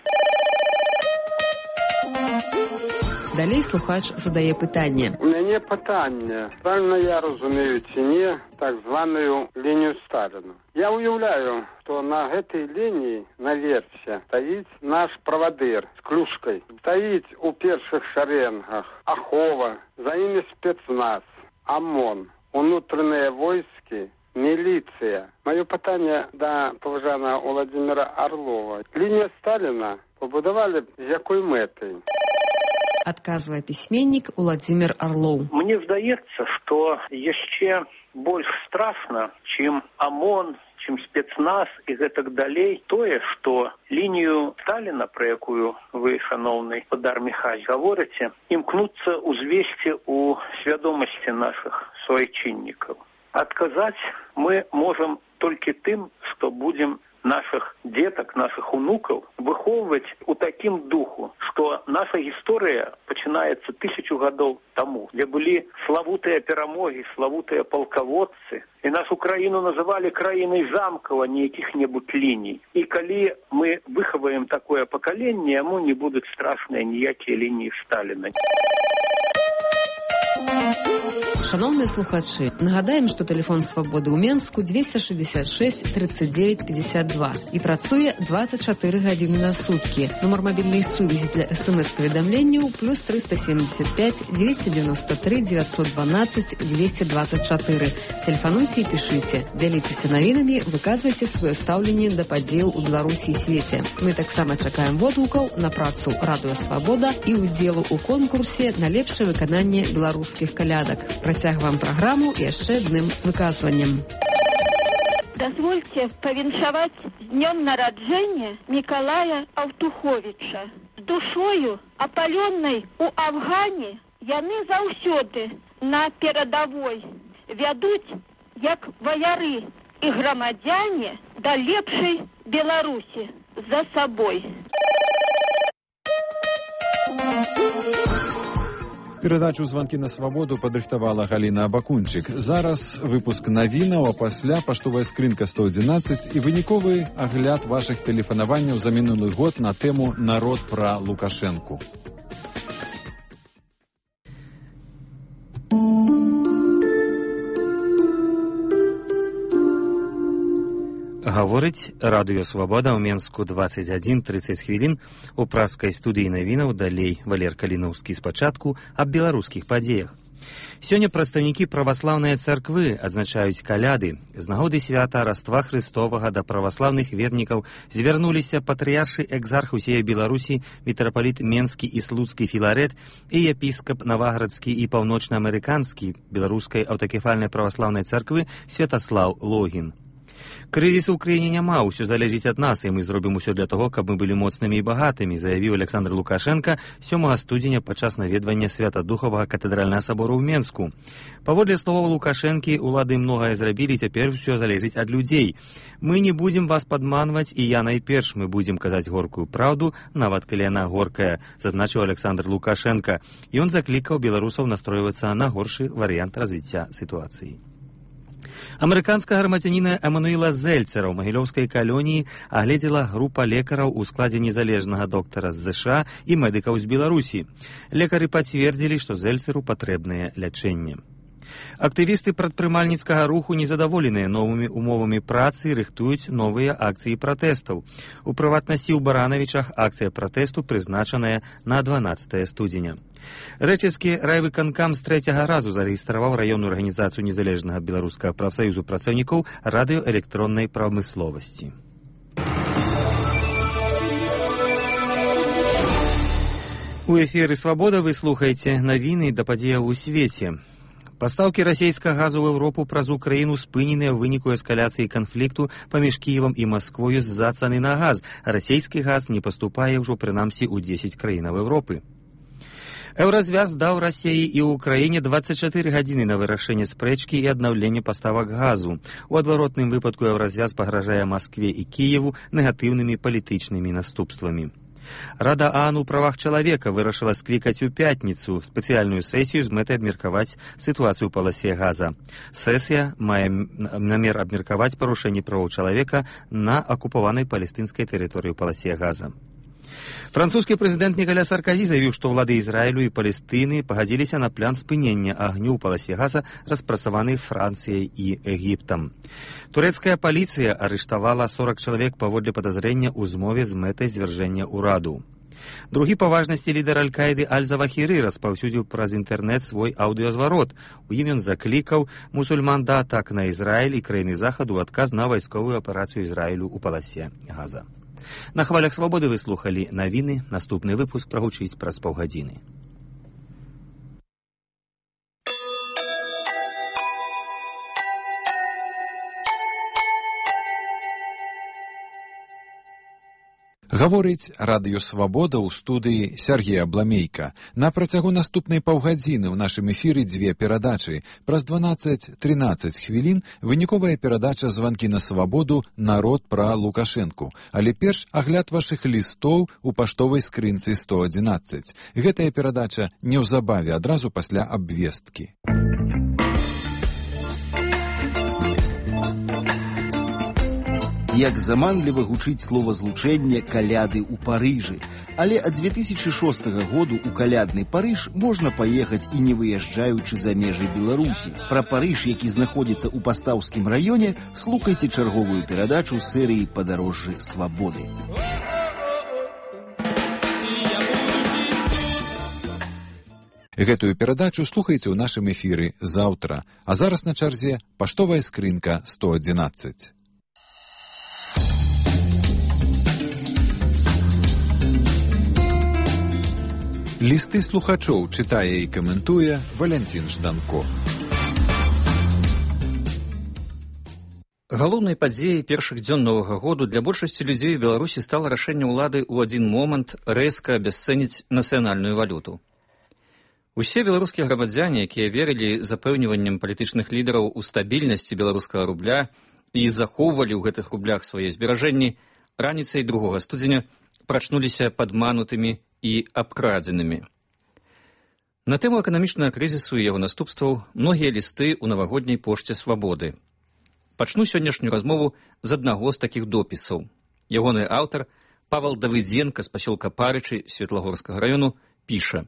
Далей слухач задае пытанне. У мяне пытанне. Правильно я разумею ці не так званую лінію Сталіна. Я уяўляю, што на гэтай лініі наверсе стаіць наш правадыр з клюшкай. Стаіць у першых шарэнгах Ахова, за імі спецназ, ОМОН, унутраныя войскі, міліцыя. Маё пытанне да паважанага Владимира Орлова. Лінія Сталіна пабудавалі з якой мэтай? Адказвае пісьменнік Владимир Орлов. Мне здаецца, што яшчэ больш страшна, чым ОМОН, чым спецназ і гэтак далей, тое, што лінію Сталіна, пра якую вы, шаноўны Падар Міхась, гаворыце, імкнуцца ўзвесці ў свядомасці нашых суайчыннікаў. Адказаць мы можам толькі тым, што будзем наших деток, наших унуков выховывать у таким духу, что наша история начинается 1000 годов тому, где были славутые перамоги, славутые полководцы, и нашу краину называли краиной замков, а не каких-нибудь линий. И коли мы выховаем такое поколение, ему не будут страшные никакие линии Сталина. Шановныя слухачы, нагадаем, што тэлефон свабоды ў Менску 266 39 52 і працуе 24 гадзіны на суткі. Нумар мабільнай сувязі для СМС-паведамленняў плюс 375 293 912 224. Тэлефануйце і пішыце, дзяліцеся навінамі, выказвайце сваё стаўленне да падзеяў у Беларусі і свеце. Мы таксама чакаем водгукаў на працу радыё «Свабода» і ўдзелу ў конкурсе на лепшае выкананне беларускіх калядак. Працягваем праграму яшчэ адным выказваннем. Дазвольце павіншаваць з днём нараджэння Мікалая Аўтуховіча. З душою, апаленнай у Афгане, яны заўсёды на перадавой вядуць, як ваяры і грамадзяне, да лепшай Беларусі за сабой. Перадачу «Званкі на свабоду» падрыхтавала Галіна Абакунчык. Зараз выпуск навінаў, а пасля паштовая скрынка 111 і выніковы агляд вашых тэлефанаванняў за мінулы год на тэму «Народ пра Лукашэнку». Гаворыць радыё «Свабода» ў Менску 21:30 хвілін. У праскай студыі навінаў далей Валер Калінаўскі спачатку аб беларускіх падзеях. Сёння прадстаўнікі праваслаўнай царквы адзначаюць каляды. З нагоды свята Раства Хрыстовага да праваслаўных вернікаў звярнуліся патрыяршы экзарх усей Беларусі мітрапаліт Менскі і Слуцкі Філарэт і епіскап Наваградскі і паўночнаамерыканскі беларускай аўтакефальнай праваслаўнай царквы Святаслаў Логін. Крызісу ў краіне няма, усё залежыць ад нас, і мы зробім усё для таго, каб мы былі моцнымі і багатымі, заявіў Александр Лукашенко 7 студзеня падчас наведвання Святадухавага катэдральнага сабору ў Менску. Паводле словаў Лукашэнкі, улады многае зрабілі, цяпер усё залежыць ад людзей. Мы не будзем вас падманваць, і я найперш, мы будзем казаць горкую праўду, нават калі яна горкая, зазначыў Александр Лукашенко. Ён заклікаў беларусаў настройвацца на горшы варыянт развіцця сітуацыі. Амерыканскага грамадзяніна Эмануіла Зельцера ў магілёўскай калоніі агледзела група лекараў у складзе незалежнага доктара з ЗША і медыкаў з Беларусі. Лекары пацвердзілі, што Зельцеру патрэбнае лячэнне. Актывісты прадпрымальніцкага руху незадаволеныя новымі умовамі працы рыхтуюць новыя акцыі пратэстаў. У прыватнасці ў Баранавічах акцыя пратэсту прызначаная на 12 студзеня. Рэчыскі райвыканкам з 3-го разу зарэгістраваў раённую арганізацыю незалежнага беларускага прафсаюзу працаўнікоў радыёэлектроннай прамысловасці. У эфіры «Свабода» вы слухаеце навіны да падзеяў у свеце. Пастаўкі расійскага газу ў Еўропу праз Украіну спыненыя ў выніку эскаляцыі канфлікту паміж Кіевам і Масквою з-за цаны на газ. Расійскі газ не паступае ўжо прынамсі ў 10 краінаў Еўропы. Еўразвяз даў Расіі і Украіне 24 гадзіны на вырашэнне спрэчкі і аднаўленне паставак газу. У адваротным выпадку Еўразвяз пагражае Маскве і Кіеву негатыўнымі палітычнымі наступствамі. Рада ААН у правах чалавека вырашыла склікаць у пятніцу спецыяльную сесію з мэтай абмеркаваць сітуацыю ў паласе газа. Сесія мае намер абмеркаваць парушэнні правоў чалавека на акупаванай палестынскай тэрыторыі ў паласе газа. Французскі прэзідэнт Ніколя Саркозі заявіў, што ўлады Ізраілю і Палестыны пагадзіліся на план спынення агню ў паласе газа, распрацаваны Францыяй і Егіптам. Турэцкая паліцыя арыштавала 40 чалавек паводле падазрення ў змове з мэтай звяржэння ўраду. Другі па важнасці лідар Аль-Каіды Аль-Завахіры распаўсюдзіў праз інтэрнэт свой аўдыёзварот. У ім ён заклікаў мусульман да атак на Ізраіль і краіны захаду ў адказ на вайсковую аперацыю Ізраілю ў паласе газа. На хвалях «Свабоды» вы слухалі навіны. Наступны выпуск прагучыць праз паўгадзіны. Гаворыць радыё «Свабода» ў студыі Сергея Бламейка. На працягу наступнай паўгадзіны ў нашым эфіры дзве перадачы. Праз 12-13 хвілін выніковая перадача «Званкі на свабоду. Народ пра Лукашэнку». Але перш агляд вашых лістоў у паштовай скрынцы 111. Гэтая перадача неўзабаве адразу пасля абвесткі. Як заманліва гучыць словазлучэнне «каляды ў Парыжы». Але ад 2006 году ў калядны Парыж можна паехаць і не выязджаючы за межы Беларусі. Пра Парыж, які знаходзіцца ў Пастаўскім раёне, слухайце чарговую перадачу серыі «Падарожжы свабоды». Гэтую перадачу слухайце ў нашым эфіры заўтра. А зараз на чарзе паштовая скрынка 111. Лісты слухачоў чытае і каментуе Валянцін Жданко. Галоўнай падзеяй першых дзён новага году для большасці людзей у Беларусі стала рашэнне ўлады ў адзін момант рэзка абясцэніць нацыянальную валюту. Усе беларускія грамадзяне, якія верылі запэўніваннем палітычных лідараў у стабільнасці беларускага рубля і захоўвалі ў гэтых рублях свае зберажэнні, раніцай 2 студзеня прачнуліся падманутымі і абкрадзенымі. На тэму эканамічнага крызісу і яго наступстваў многія лісты ў навагодняй пошце свабоды. Пачну сённяшнюю размову з аднаго з такіх допісаў. Ягоны аўтар Павал Давыдзенка з пасёлка Парычы Светлагорскага раёну піша: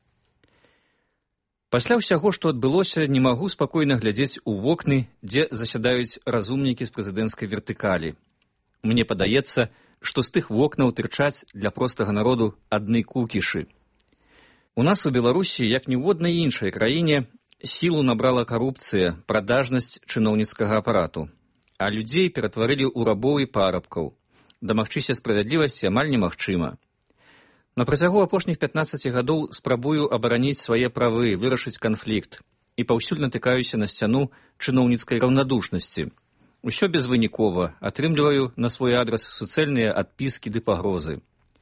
«Пасля ўсяго, што адбылося, не магу спакойна глядзець у вокны, дзе засядаюць разумнікі з прэзідэнцкай вертыкалі. Мне падаецца, што з тых вокнаў тырчаць для простага народу адны кукішы. У нас у Беларусі, як ні ў однай іншай краіне, сілу набрала карупцыя, прадажнасць чыноўніцкага апарату, а людзей ператварылі ў рабоў і парабкаў. Дамагчыся справядлівасці амаль немагчыма. На працягу апошніх 15 гадоў спрабую абараніць свае правы, вырашыць канфлікт, і паўсюль натыкаюся на сцяну чыноўніцкай раўнадушнасці. Усё безвынікова, атрымліваю на свой адрас суцэльныя адпіскі ды пагрозы.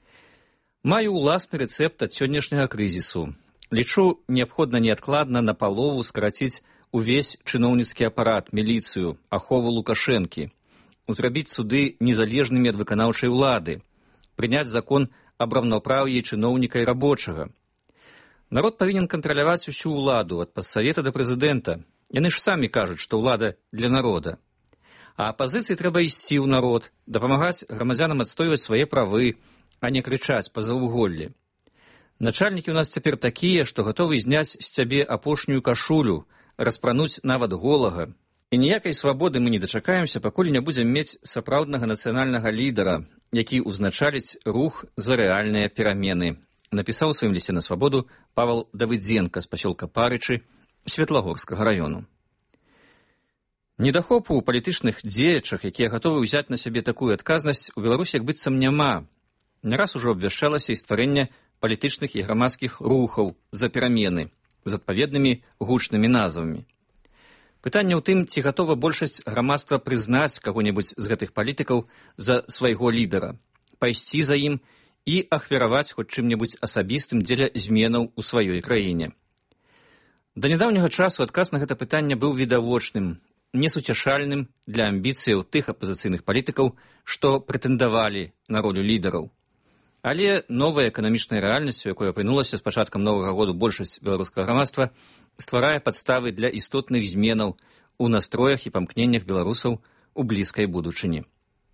Маю ўласны рэцэпт ад сённяшняга крызісу. Лічу неабходна неадкладна напалову скараціць увесь чыноўніцкі апарат, міліцыю, ахову Лукашэнкі, зрабіць суды незалежнымі ад выканаўчай улады, прыняць закон аб раўнапраўі чыноўніка і рабочага. Народ павінен кантраляваць усю ўладу, ад пассавета да прэзідэнта. Яны ж самі кажуць, што ўлада для народа. А апазіцыі трэба ісці ў народ, дапамагаць грамадзянам адстойваць свае правы, а не крычаць па заўвуголлі. Начальнікі ў нас цяпер такія, што гатовы зняць з цябе апошнюю кашулю, распрануць нават голага. І ніякай свабоды мы не дачакаемся, пакуль не будзем мець сапраўднага нацыянальнага лідара, які ўзначаліць рух за рэальныя перамены, напісаў у сваім лісце на свабоду Павал Давыдзенка з пасёлка Парычы Светлагорскага раёну. Недахопу ў палітычных дзеячах, якія гатовы ўзяць на сябе такую адказнасць, у Беларусі як быццам няма. Не раз ужо абвяшчалася і стварэнне палітычных і грамадскіх рухаў за перамены з адпаведнымі гучнымі назвамі. Пытанне ў тым, ці гатова большасць грамадства прызнаць каго-небудзь з гэтых палітыкаў за свайго лідара, пайсці за ім і ахвяраваць хоць чым-небудзь асабістым дзеля зменаў у сваёй краіне. Да нядаўняга часу адказ на гэта пытанне быў відавочным, несуцяшальным для амбіцыяў тых апазіцыйных палітыкаў, што прэтэндавалі на ролю лідараў. Але новая эканамічная рэальнасць, у якой апынулася з пачаткам новага году большасць беларускага грамадства, стварае падставы для істотных зменаў у настроях і памкненнях беларусаў у блізкай будучыні.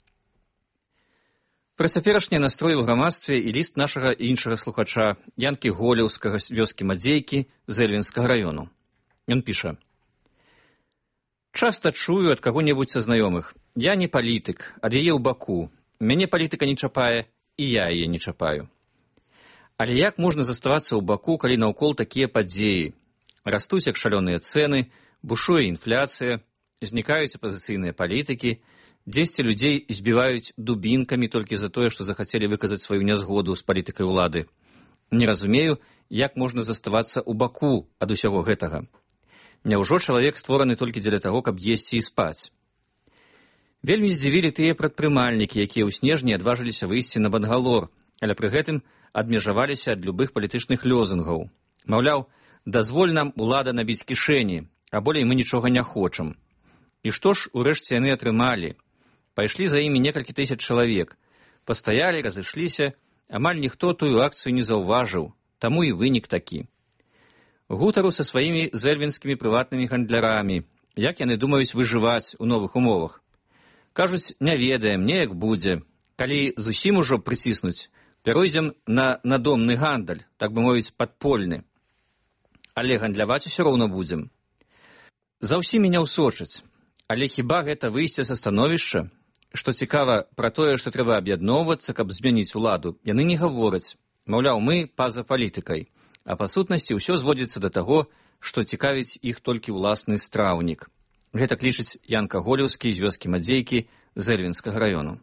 Пра цяперашнія настроі ў грамадстве і ліст нашага іншага слухача Янкі Голеўскага з вёскі Мадзейкі з Эльвінскага раёну. Ён піша: «Часта чую ад каго-небудзь са знаёмых: я не палітык, ад яе ў баку, мяне палітыка не чапае, і я яе не чапаю. Але як можна заставацца ў баку, калі наўкол такія падзеі? Растуць як шалёныя цэны, бушуе інфляцыя, знікаюць апазіцыйныя палітыкі, дзесьці людзей збіваюць дубінкамі толькі за тое, што захацелі выказаць сваю нязгоду з палітыкай улады. Не разумею, як можна заставацца ў баку ад усяго гэтага. Няўжо чалавек створаны толькі дзеля таго, каб есці і спаць? Вельмі здзівілі тыя прадпрымальнікі, якія ў снежні адважыліся выйсці на Бангалор, але пры гэтым адмежаваліся ад любых палітычных лёзунгаў. Маўляў, дазволь нам, улада, набіць кішэні, а болей мы нічога не хочам. І што ж урэшце яны атрымалі? Пайшлі за імі некалькі тысяч чалавек, пастаялі, разышліся, амаль ніхто тую акцыю не заўважыў, таму і вынік такі. Гутару са сваімі зэльвінскімі прыватнымі гандлярамі, як яны думаюць выжываць у новых умовах. Кажуць, не ведаем, неяк будзе. Калі зусім ужо прыціснуць, пяройдзем на надомны гандаль, так бы мовіць, падпольны. Але гандляваць усё роўна будзем. За ўсімі не ўсочаць. Але хіба гэта выйсце са становішча? Што цікава, пра тое, што трэба аб'ядноўвацца, каб змяніць уладу, яны не гавораць. Маўляў, мы па-за палітыкай. А па сутнасці ўсё зводзіцца да таго, што цікавіць іх толькі ўласны страўнік. Гэта лічыць Янка Голеўскі з вёскі Мадзейкі з Эльвінскага раёну.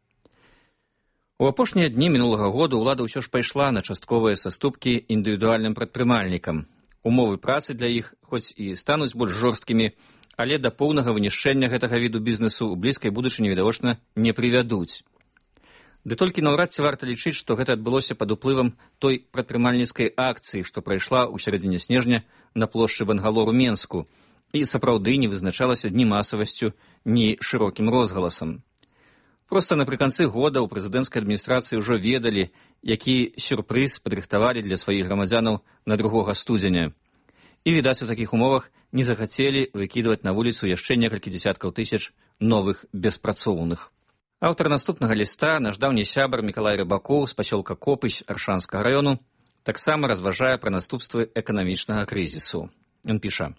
У апошнія дні мінулага года ўлада ўсё ж пайшла на частковыя саступкі індывідуальным прадпрымальнікам. Умовы працы для іх, хоць і стануць больш жорсткімі, але да поўнага вынішчэння гэтага віду бізнесу ў блізкай будучыні відавочна не прывядуць. Ды толькі наўрад ці варта лічыць, што гэта адбылося пад уплывам той прадпрымальніцкай акцыі, што прайшла ў сярэдзіне снежня на плошчы Бангалор у Менску, і сапраўды не вызначалася ні масавасцю, ні шырокім розгаласам. Проста напрыканцы года ў прэзідэнцкай адміністрацыі ўжо ведалі, які сюрпрыз падрыхтавалі для сваіх грамадзянаў на 2 студзеня. І, відаць, у такіх умовах не захацелі выкідваць на вуліцу яшчэ некалькі дзесяткаў тысяч новых беспрацоўных. Аўтар наступнага ліста, наш даўні сябар Мікалай Рыбакоў з пасёлка Копысь Аршанскага раёну, таксама разважае пра наступствы эканамічнага крызісу. Ён піша: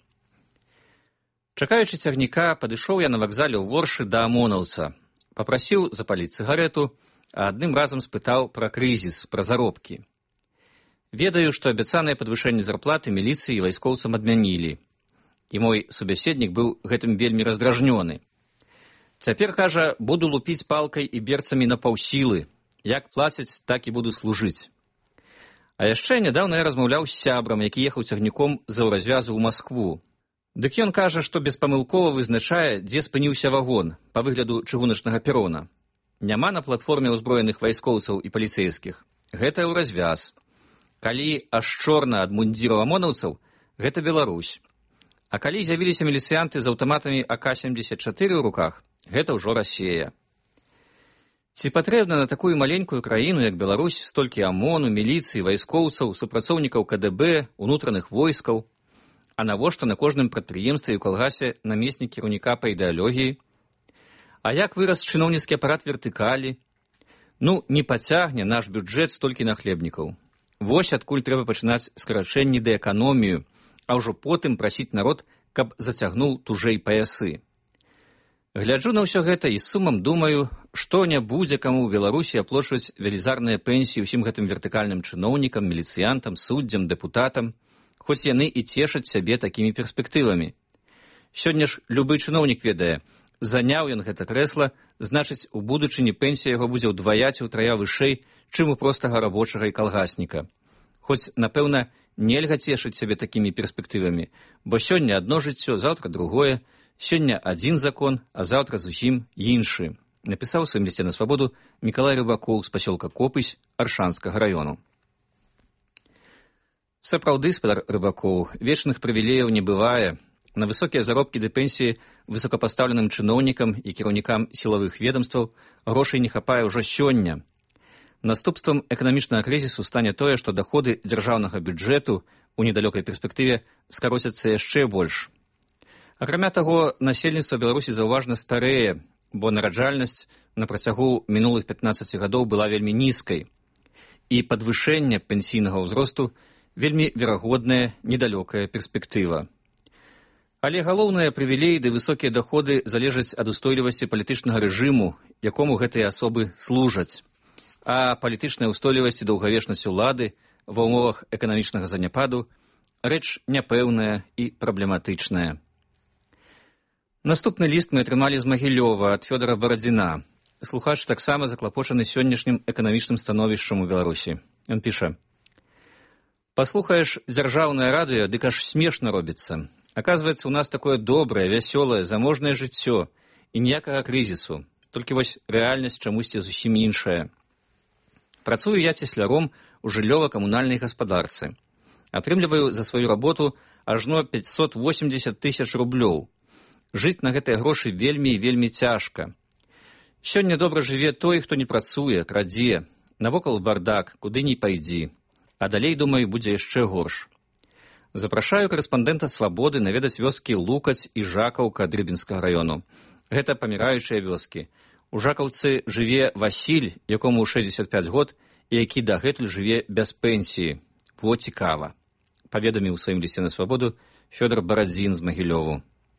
«Чакаючы цягніка, падышоў я на вакзале ў Воршы да амонаўца, папрасіў запаліць цыгарэту, а адным разам спытаў пра крызіс, пра заробкі. Ведаю, што абяцанае падвышэнне зарплаты міліцыі і вайскоўцам адмянілі. І мой субяседнік быў гэтым вельмі раздражнёны. Цяпер, кажа, буду лупіць палкай і берцамі на паўсілы. Як плацяць, так і буду служыць. А яшчэ нядаўна я размаўляў з сябрам, які ехаў цягніком з аўразвязу ў Маскву. Дык ён кажа, што беспамылкова вызначае, дзе спыніўся вагон па выгляду чыгуначнага перона. Няма на платформе ўзброеных вайскоўцаў і паліцэйскіх. Гэта ўразвяз. Калі аж чорна ад мундзіраў амонаўцаў, гэта Беларусь. А калі з'явіліся міліцыянты з аўтаматамі АК-74 ў руках, гэта ўжо Расія. Ці патрэбна на такую маленькую краіну, як Беларусь, столькі АМОНу, міліцыі, вайскоўцаў, супрацоўнікаў КДБ, унутраных войскаў? А навошта на кожным прадпрыемстве і ў калгасе намеснік кіраўніка па ідэалогіі? А як вырас чыноўніцкі апарат вертыкалі? Ну, не пацягне наш бюджэт столькі нахлебнікаў. Вось адкуль трэба пачынаць скарачэнні ды эканомію, а ўжо потым прасіць народ, каб зацягнуў тужэй паясы. Гляджу на ўсё гэта і з сумам думаю, што не будзе каму ў Беларусі аплочваць велізарныя пенсіі ўсім гэтым вертыкальным чыноўнікам, міліцыянтам, суддзям, дэпутатам, хоць яны і цешаць сябе такімі перспектывамі. Сёння ж любы чыноўнік ведае, заняў ён гэта крэсла, значыць, у будучыні пенсія яго будзе ўдвая ці ўтрая вышэй, чым у простага рабочага і калгасніка. Хоць, напэўна, нельга цешыць сябе такімі перспектывамі, бо сёння адно жыццё, заўтра другое, сёння адзін закон, а заўтра зусім іншы, напісаў у сваім лісце на свабоду Мікалай Рыбакоў з пасёлка Копысь Аршанскага раёну. Сапраўды, спадар Рыбакоў, вечных прывілеяў не бывае. На высокія заробкі ды пенсіі высокапастаўленым чыноўнікам і кіраўнікам сілавых ведомстваў грошай не хапае ўжо сёння. Наступствам эканамічнага крызісу стане тое, што даходы дзяржаўнага бюджэту ў недалёкай перспектыве скароцяцца яшчэ больш. Акрамя таго, насельніцтва Беларусі заўважна старэе, бо нараджальнасць на працягу мінулых 15 гадоў была вельмі нізкай, і падвышэнне пенсійнага ўзросту вельмі верагодная недалёкая перспектыва. Але галоўныя прывілеі ды высокія даходы залежаць ад устойлівасці палітычнага рэжыму, якому гэтыя асобы служаць. А палітычная ўстойлівасць і даўгавечнасць улады ва ўмовах эканамічнага заняпаду рэч няпэўная і праблематычная. Наступны ліст мы атрымалі з Магілёва ад Фёдара Барадзіна. Слухач таксама заклапочаны сённяшнім эканамічным становішчам у Беларусі. Ён піша: «Паслухаеш дзяржаўнае радыё, дык аж смешна робіцца. Аказваецца, у нас такое добрае, вясёлае, заможнае жыццё і ніякага крызісу, толькі вось рэальнасць чамусьці зусім іншая. Працую я цесляром у жыллёва-камунальнай гаспадарцы. Атрымліваю за сваю работу ажно 580 тысяч рублёў. Жыць на гэтыя грошы вельмі і вельмі цяжка. Сёння добра жыве той, хто не працуе, крадзе, навокал бардак, куды ні пайдзі. А далей, думаю, будзе яшчэ горш. Запрашаю корэспандэнта «Свабоды» наведаць вёскі Лукаць і Жакаўка Дрыбінскага раёну. Гэта паміраючыя вёскі. У Жакаўцы жыве Васіль, якому 65 год, і які дагэтуль жыве без пенсіі. Во цікава. Паведаміў у сваім лісце на «Свабоду» Фёдор Барадзін з Магілёву.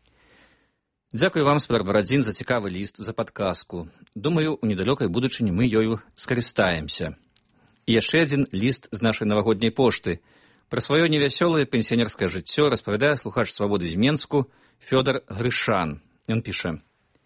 Дзякую вам, спадар Барадзін, за цікавы ліст, за падказку. Думаю, у недалёкай будучыні мы ёю скарыстаемся. І яшчэ адзін ліст з нашай навагодняй пошты. Пра сваё невясёлае пенсіянерскае жыццё распавядае слухач «Свабоды» з Менску Фёдор Грышан. Ён піша: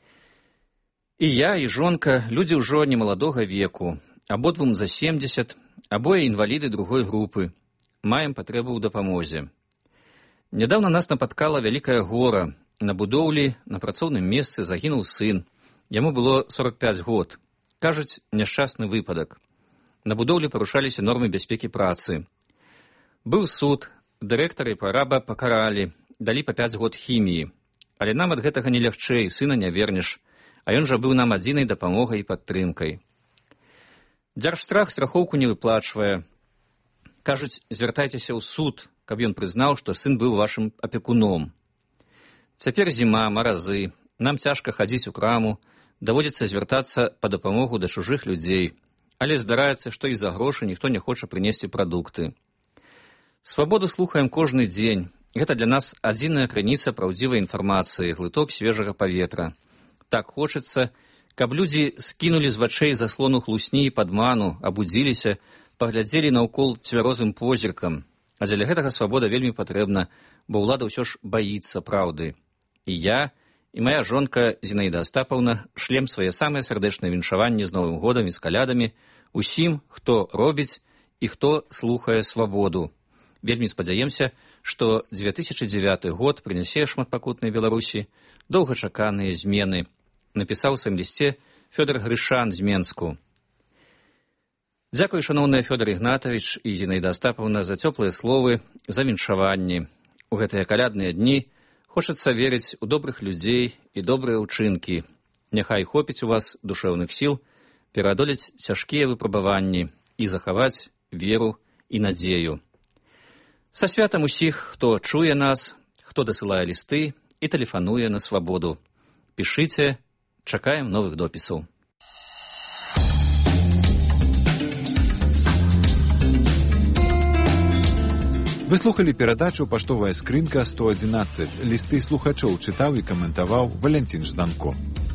«І я, і жонка, людзі ўжо немаладога веку, абодвум за 70, абое інваліды другой групы. Маем патрэбу ў дапамозе. Нядаўна нас напаткала вялікае гора. На будоўлі, на працоўным месцы загінуў сын. Яму было 45 год. Кажуць, няшчасны выпадак. На будоўлі парушаліся нормы бяспекі працы. Быў суд, дырэктара і прараба пакаралі, далі па 5 год хіміі. Але нам ад гэтага не лягчэй, сына не вернеш, а ён жа быў нам адзінай дапамогай і падтрымкай. Дзяржстрах страхоўку не выплачвае. Кажуць, звяртайцеся ў суд, каб ён прызнаў, што сын быў вашым апекуном. Цяпер зіма, маразы, нам цяжка хадзіць у краму, даводзіцца звяртацца па дапамогу да чужых людзей, але здараецца, што і за грошы ніхто не хоча прынесці прадукты. Свабоду слухаем кожны дзень. Гэта для нас адзіная крыніца праўдзівай інфармацыі, глыток свежага паветра. Так хочацца, каб людзі скінулі з вачэй заслону хлусні і падману, абудзіліся, паглядзелі наўкол цвярозым позіркам. А дзеля гэтага свабода вельмі патрэбна, бо ўлада ўсё ж баіцца праўды. І я, і мая жонка Зінаіда Астапаўна шлем свае самыя сардэчныя віншаванні з Новым годам і з калядамі усім, хто робіць і хто слухае свабоду. Вельмі спадзяемся, што 2009 год прынясе шматпакутнай Беларусі доўгачаканыя змены, напісаў у сваім лісце Фёдор Грышан з Менску. Дзякуй, шаноўныя Фёдор Ігнатавіч і Зінаіда Астапаўна, за цёплыя словы, за віншаванні. У гэтыя калядныя дні хочацца верыць у добрых людзей і добрыя ўчынкі. Няхай хопіць у вас душэўных сіл пераадолець цяжкія выпрабаванні і захаваць веру і надзею. Са святам усіх, хто чуе нас, хто дасылае лісты і тэлефануе на свабоду. Пішыце, чакаем новых допісаў. Вы слухали перадачу «Паштовая скрынка 111». Лісты слухачоў чытаў і каментаваў Валянцін Жданко.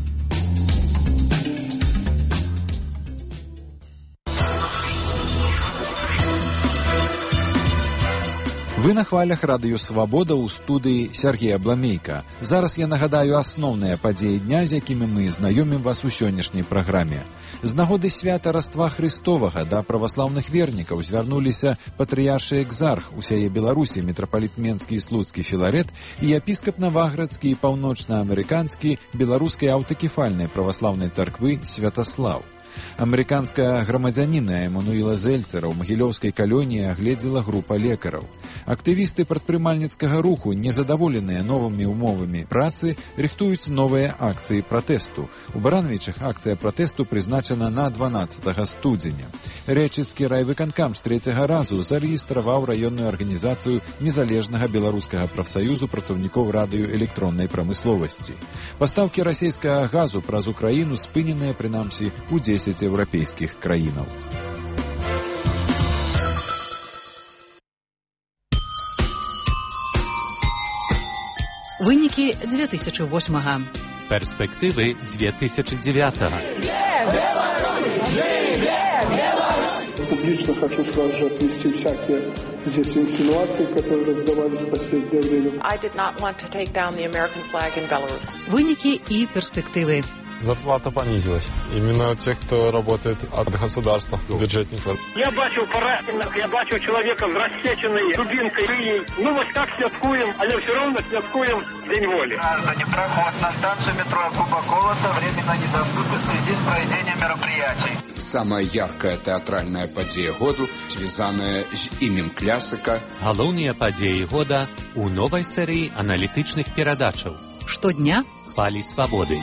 Вы на хвалях радыё «Свабода» ў студыі Сергея Бламейка. Зараз я нагадаю асноўныя падзеі дня, з якімі мы знаёмім вас у сённяшняй праграме. З нагоды свята Раства Христовага да праваслаўных вернікаў звярнуліся патрыяршы экзарх усяе Беларусі, мітрапаліт Менскі і Слуцкі Філарет і епіскап Наваградскі і паўночнаамерыканскі беларускай аўтакефальнай праваслаўнай царквы Святаслаў. Амерыканская грамадзяніна Эмануіла Зельцера ў магілёўскай калоніі агледзела група лекараў. Актывісты прадпрымальніцкага руху, незадаволеныя новымі ўмовамі працы, рыхтуюць новыя акцыі пратэсту. У Барановічах акцыя пратэсту прызначана на 12 студзеня. Рэчыцкі райвыканкам з 3-го разу зарэгістраваў раённую арганізацыю незалежнага беларускага прафсаюзу працаўнікоў радыёэлектроннай прамысловасці. Пастаўкі расійскага газу праз Украіну спыненыя, прынамсі, у 10 еўрапейскіх краінаў. Вынікі 2008-го. Перспективы 2009-го. Публично хочу сразу же отмести всякие здесь инсинуации, которые раздавались в последнее время. Вынікі и перспективы. Зарплата понизилась. Именно тех, кто работает от государства, бюджетников. Я бачу пораненых, я бачу человека с рассеченной дубинкой шеей. Ну вот так святкуем, але все равно святкуем День воли. Граждане, проход на станцию метро Куба-Колоса временно недоступен в связи с проведением мероприятий. Самая яркая театральная падзея году, связанная с именем классика. Галоўныя падзеі года у новой серии аналітычных перадачаў. Штодня хвалі свабоды.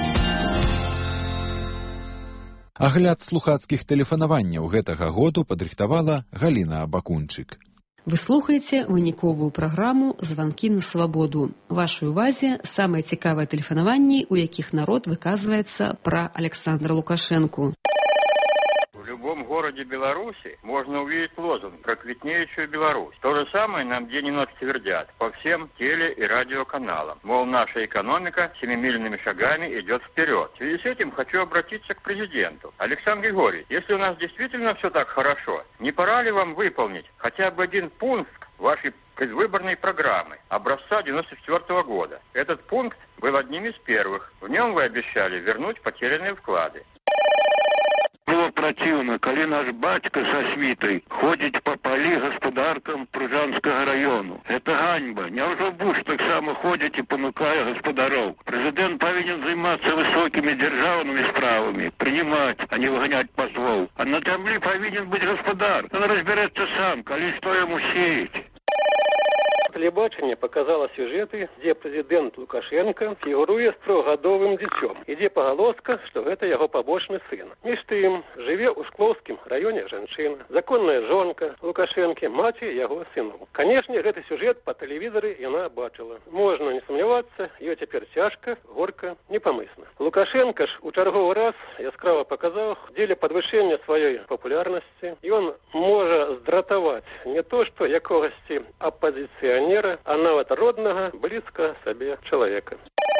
Агляд слухацкіх тэлефанаванняў гэтага году падрыхтавала Галіна Абакунчык. Вы слухаеце выніковую праграму «Званкі на свабоду». Вашай увазе самыя цікавыя тэлефанаванні, у якіх народ выказваецца пра Александра Лукашэнку. В любом городе Беларуси можно увидеть лозунг про квитнеющую Беларусь. То же самое нам день и ночь твердят по всем теле- и радиоканалам. Мол, наша экономика семимильными шагами идет вперед. В связи с этим хочу обратиться к президенту. Александр Григорьевич, если у нас действительно все так хорошо, не пора ли вам выполнить хотя бы один пункт вашей предвыборной программы образца 1994 года? Этот пункт был одним из первых. В нем вы обещали вернуть потерянные вклады. Было противно, коли наш батька со свитой ходить по полі господаркам Пружанского району. Это ганьба. Неужто Буш так само ходить и понукає господаров? Президент повинен займаться высокими державными справами, принимать, а не выгонять послов. А на земле повинен быть господар. Он разберется сам, коли что ему сеять. телебачение показало сюжеты, где президент Лукашенко фигурует с трехгодовым детем, и где поголоска, что это его побочный сын. Между тем, живе у Шкловском районе женщина, законная жонка Лукашенко, мать его сыну. Конечно, этот сюжет по телевизору она бачила. Можно не сомневаться, ее теперь тяжко, горько, непомыслно. Лукашенко ж у черговый раз яскраво показал в деле подвышения своей популярности, и он может здратовать не то, что якогости оппозиционера, а нават родного, близко себе человека.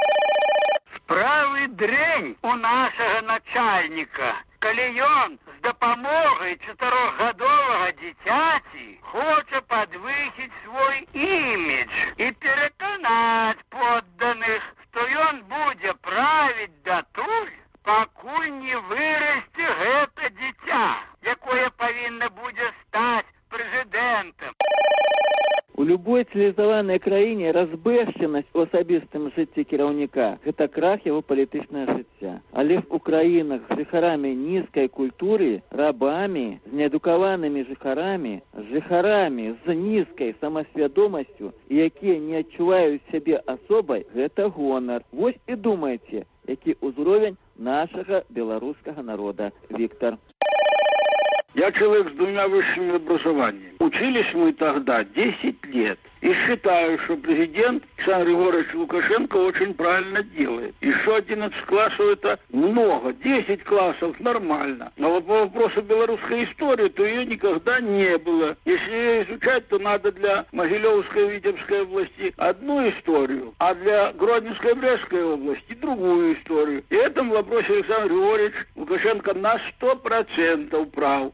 Справы дрэнь у нашего начальника. Калі ён з дапамогай 4гадовага дзіцяці хоча падвысіць свой імідж і пераканаць подданых, што ён будзе правіць датуль, пакуль не вырасце гэта дзіця, якое павінна будзе стаць прэзідэнтам. У любой цивілізаванай краіне разбэшчанасць у асабістым жыцці кіраўніка – гэта крах яго палітычнага жыцця. Але ў краінах з жыхарамі нізкай культуры, рабамі, з неадукаванымі жыхарамі, з жыхарамі з нізкай самасвядомасцю, якія не адчуваюць сябе асобай, гэта гонар. Вось і думайце, які ўзровень нашага беларускага народа. Виктор. Я человек с 2 высшими образованиями. Учились мы тогда 10 лет. И считаю, что президент Александр Григорьевич Лукашенко очень правильно делает. Еще 11 классов это много, 10 классов нормально. Но вот по вопросу белорусской истории, то ее никогда не было. Если ее изучать, то надо для Могилевской и Витебской области одну историю, а для Гродненской и Брестской области другую историю. И в этом вопросе Александр Григорьевич Лукашенко на 100% прав.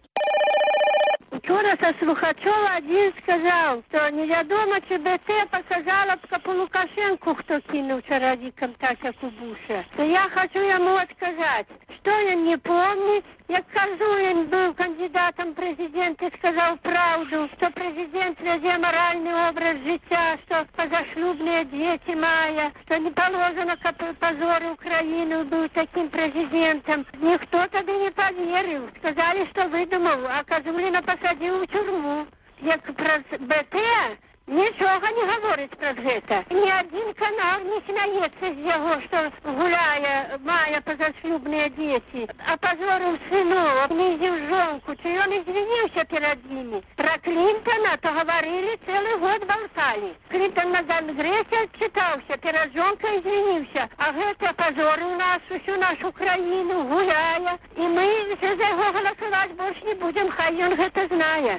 Вчора со слухачом один сказал, что неведомо, чи БТ показала б по Лукашенку, кто кинул чародиком, так как у Буша. То я хочу ему отказать, что он не помнит, як Казулин был кандидатом в президенты, сказал правду, что президент везде моральный образ життя, что позашлюбные дети мая, что не положено позоры Украины был таким президентом. Никто тогда не поверил. Сказали, что выдумал, а Казулина посадил в тюрьму. Як про БТ нічого не говорить про гэта. Ні один канал не смяецца з яго, што гуляе, мае позашлюбныя дзеці, а пазорыў сыноў, унізіў жонку, ці ён извиніўся перад імі. Про Клінтона то говорили цэлы год болтали. Клінтон на Конгрессе отчитаўся, перад жонкой извиніўся, а гэта пазорыў нас, усю нашу краіну, гуляе, і мы за яго галасаваць больш не будем, хай ён гэта знае.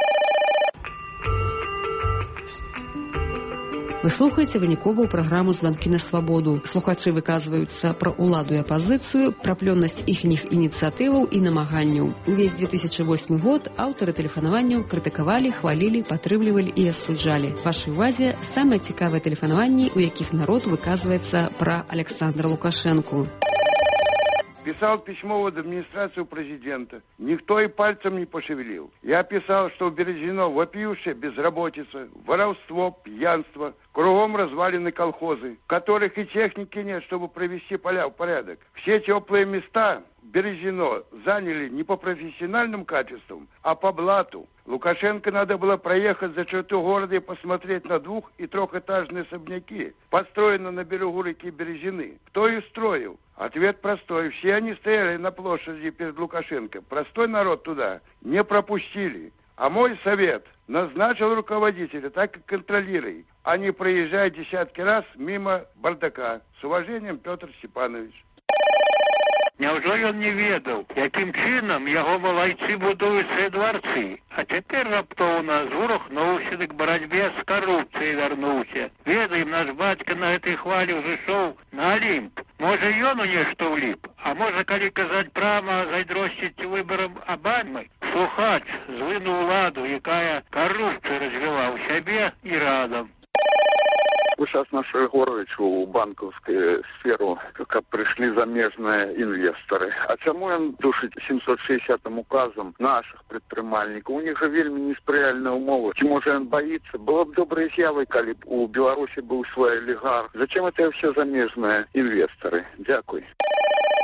Вы слухаеце выніковую праграму «Званкі на свабоду». Слухачы выказваюцца пра ўладу і апазіцыю, пра плённасць іхніх ініцыятываў і намаганняў. Увесь 2008 год аўтары тэлефанаванняў крытыкавалі, хвалілі, падтрымлівалі і асуджалі. Вашай увазе самыя цікавыя тэлефанаванні, у якіх народ выказваецца пра Александра Лукашенку. Писал письмо в администрацию президента. Никто и пальцем не пошевелил. Я писал, что в Березино вопиющая безработица, воровство, пьянство, кругом развалины колхозы, в которых и техники нет, чтобы привести поля в порядок. Все теплые места Березино заняли не по профессиональным качествам, а по блату. Лукашенко надо было проехать за черту города и посмотреть на 2- и 3-этажные особняки, построенные на берегу реки Березины. Кто их строил? Ответ простой. Все они стояли на площади перед Лукашенко. Простой народ туда не пропустили. А мой совет: назначил руководителя, так и контролируй, а не проезжай десятки раз мимо бардака. С уважением, Петр Степанович. Няўжо ён не ведаў, якім чынам яго малайцы будуюць свае дварцы, а цяпер раптоўна звурухнуўся, дык барацьбе з карупцыяй вярнуўся. Ведаем, наш бацька на гэтай хвалі ўжо ішоў на Алімп. Можа, ён у нешта ўліп, а можа, калі казаць прама, зайздросціць выбарам Абамы, слухач злыну ўладу, якая карупцыю развяла ў сябе і радам. Сейчас наш Григорович у банковскую сферу, как пришли замежные инвесторы. А чему он душить 760 указом наших предпринимальников? У них же вельми несприяльные умовы. Чи може он боится? Было бы доброй изъявой, коли б у Беларуси был свой олигарх. Зачем это все замежные инвесторы? Дякую.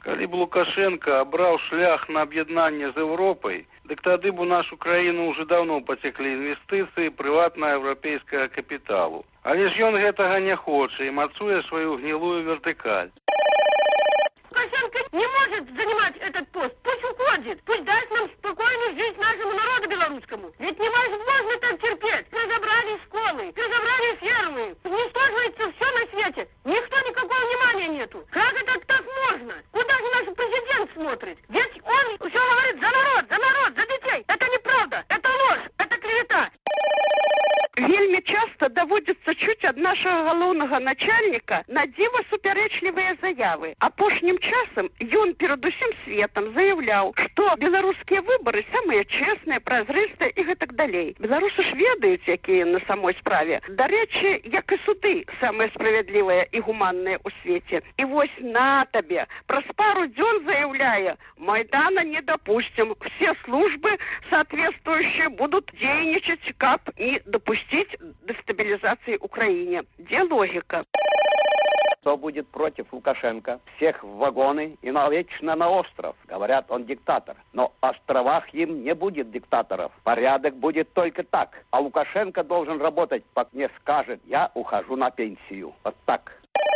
Калі б Лукашенко абраў шлях на аб'яднанне з Еўропай, дык тады б у нашу краіну ўжо даўно пацеклі інвестыцыі прыватнага еўрапейскага капіталу. Але ж ён гэтага не хоча і мацуе сваю гнілую вертыкаль. Лукашенко не может занимать этот пост. Пусть уходит. Пусть даст нам спокойную жизнь нашему народу белорусскому. Ведь невозможно так терпеть. Разобрали школы, разобрали фермы. Уничтоживается все на свете. Никто никакого внимания нету. Как это так можно? Куда же наш президент смотрит? Ведь он все говорит за народ, за детей. Это неправда. Это ложь. Это клевета. Вельмі часта даводзіцца чуць ад нашага галоўнага начальніка на дзіва супярэчлівыя заявы. Апошнім часам ён перад усім светам заяўляў, што беларускія выбары самыя чэсныя, празрыстыя і гэтак далей. Беларусы ж ведаюць, якія на самой справе. Дарэчы, як і суды самыя справядлівыя і гуманныя ў свеце. І вось на табе, праз пару дзён заяўляе: Майдана не допустим, все службы соответствующие будут дейничать, как не допустить дестабилизации Украине. Где логика? Кто будет против Лукашенко? Всех в вагоны и навечно на остров. Говорят, он диктатор. Но в островах им не будет диктаторов. Порядок будет только так. А Лукашенко должен работать, пока не скажет: я ухожу на пенсию. Вот так.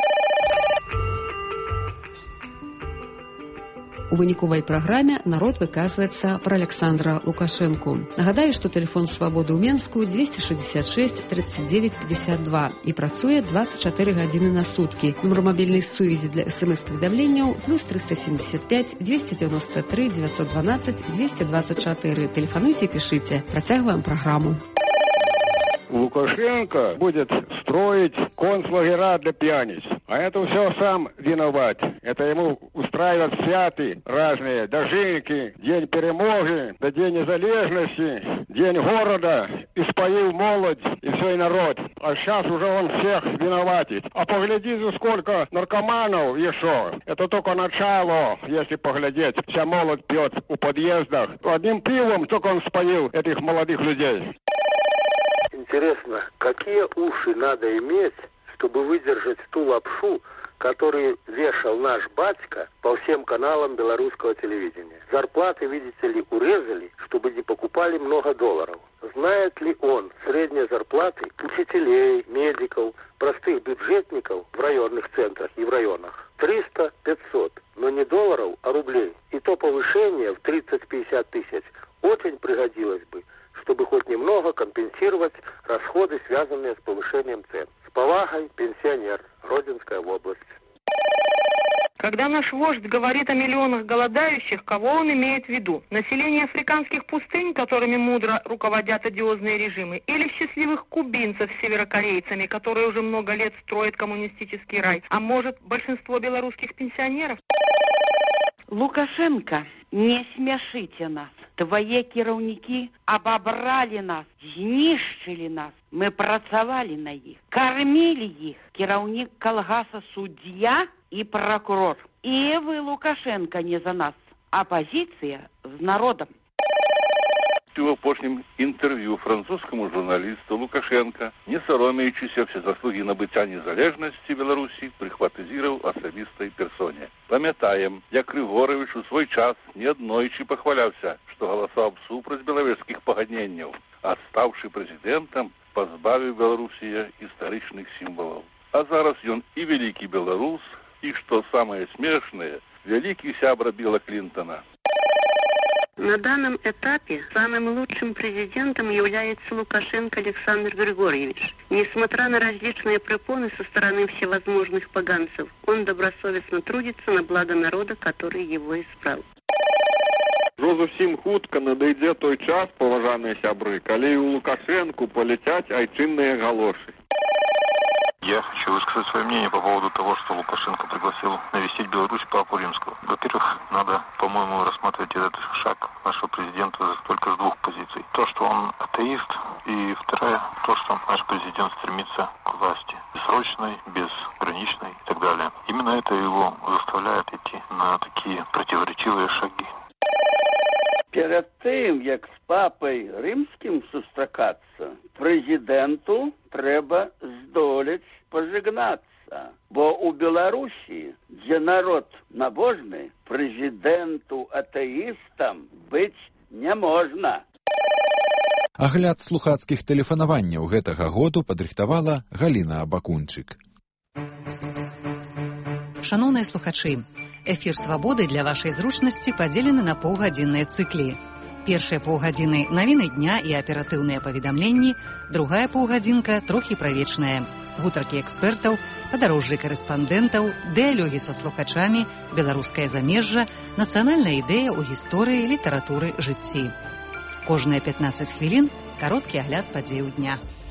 У выніковай праграме народ выказваецца пра Александра Лукашэнку. Нагадаю, што тэлефон свабоды ў Менску 266 39 52 і працуе 24 гадзіны на суткі. Нумар мабільнай сувязі для смс-паведамленняў +375 293 912 224. Тэлефануйце, пішыце. Працягваем праграму. Лукашенко будет строить концлагеря для пьяниц. А это все сам виноват. Это ему устраивают святы разные. Дожинки, День перемоги, да День незалежности, День города. И споил молодь, и все, и народ. А сейчас уже он всех виноватит. А поглядите, сколько наркоманов еще. Это только начало, если поглядеть. Вся молодь пьет у подъездах. Одним пивом только он споил этих молодых людей. Интересно, какие уши надо иметь, чтобы выдержать ту лапшу, которую вешал наш батька по всем каналам белорусского телевидения. Зарплаты, видите ли, урезали, чтобы не покупали много долларов. Знает ли он средние зарплаты учителей, медиков, простых бюджетников в районных центрах и в районах? 300-500, но не долларов, а рублей. И то повышение в 30-50 тысяч очень пригодилось бы, чтобы хоть немного компенсировать расходы, связанные с повышением цен. С повагой, пенсионер, Гродненская область. Когда наш вождь говорит о миллионах голодающих, кого он имеет в виду? Население африканских пустынь, которыми мудро руководят одиозные режимы, или счастливых кубинцев с северокорейцами, которые уже много лет строят коммунистический рай? А может, большинство белорусских пенсионеров? Лукашенко, не смяшыце нас. Твае кіраўнікі абабралі нас, знішчылі нас. Мы працавалі на іх, кармілі іх. Кіраўнік калгаса суддзя і прокурор. І вы, Лукашенко, не за нас. Апозіцыя з народом. В апошнім інтерв'ю французскому журналісту Лукашенко, не соромеючися всі заслуги набиття незалежності Білорусі, прихватизував особистій персоні. Пам'ятаємо, як Григорович у свій час неоднойчі похвалявся, що голосував супроть біловежських погодненнів, а ставши президентом, позбавив Білорусі історичних символів. А зараз він і великий білорус, і, що самое смешное, великий сябра Билла Клинтона. На данном этапе самым лучшим президентом является Лукашенко Александр Григорьевич. Несмотря на различные препоны со стороны всевозможных поганцев, он добросовестно трудится на благо народа, который его избрал. Зовсім хутка надыйдзе той час, поважаныя сябры, калі у Лукашенку полетят айчынныя галошы. Я хочу высказать свое мнение по поводу того, что Лукашенко пригласил навестить Беларусь Папу Римского. Во-первых, надо, по-моему, рассматривать этот шаг нашего президента только с двух позиций. То, что он атеист, и второе, то, что наш президент стремится к власти. Бессрочной, безграничной и так далее. Именно это его заставляет идти на такие противоречивые шаги. Перед тым, як з папай рымскім сустракацца, прэзідэнту трэба здолець пажыгнацца. Бо ў Беларусі, дзе народ набожны, прэзідэнту атэістам быць не можна. Агляд слухацкіх тэлефанаванняў гэтага году падрыхтавала Галіна Абакунчык. Шаноўныя слухачы, эфір «Свабоды» для вашай зручнасці падзелены на паўгадзінныя цыклі. Першыя паўгадзіны навіны дня і аператыўныя паведамленні, другая паўгадзінка трохі правечная. Гутаркі экспертаў, падарожжы карэспандэнтаў, дыялогі са слухачамі, беларускае замежжа, нацыянальная ідэя ў гісторыі, літаратуры, жыцці. Кожныя 15 хвілін кароткі агляд падзеяў дня.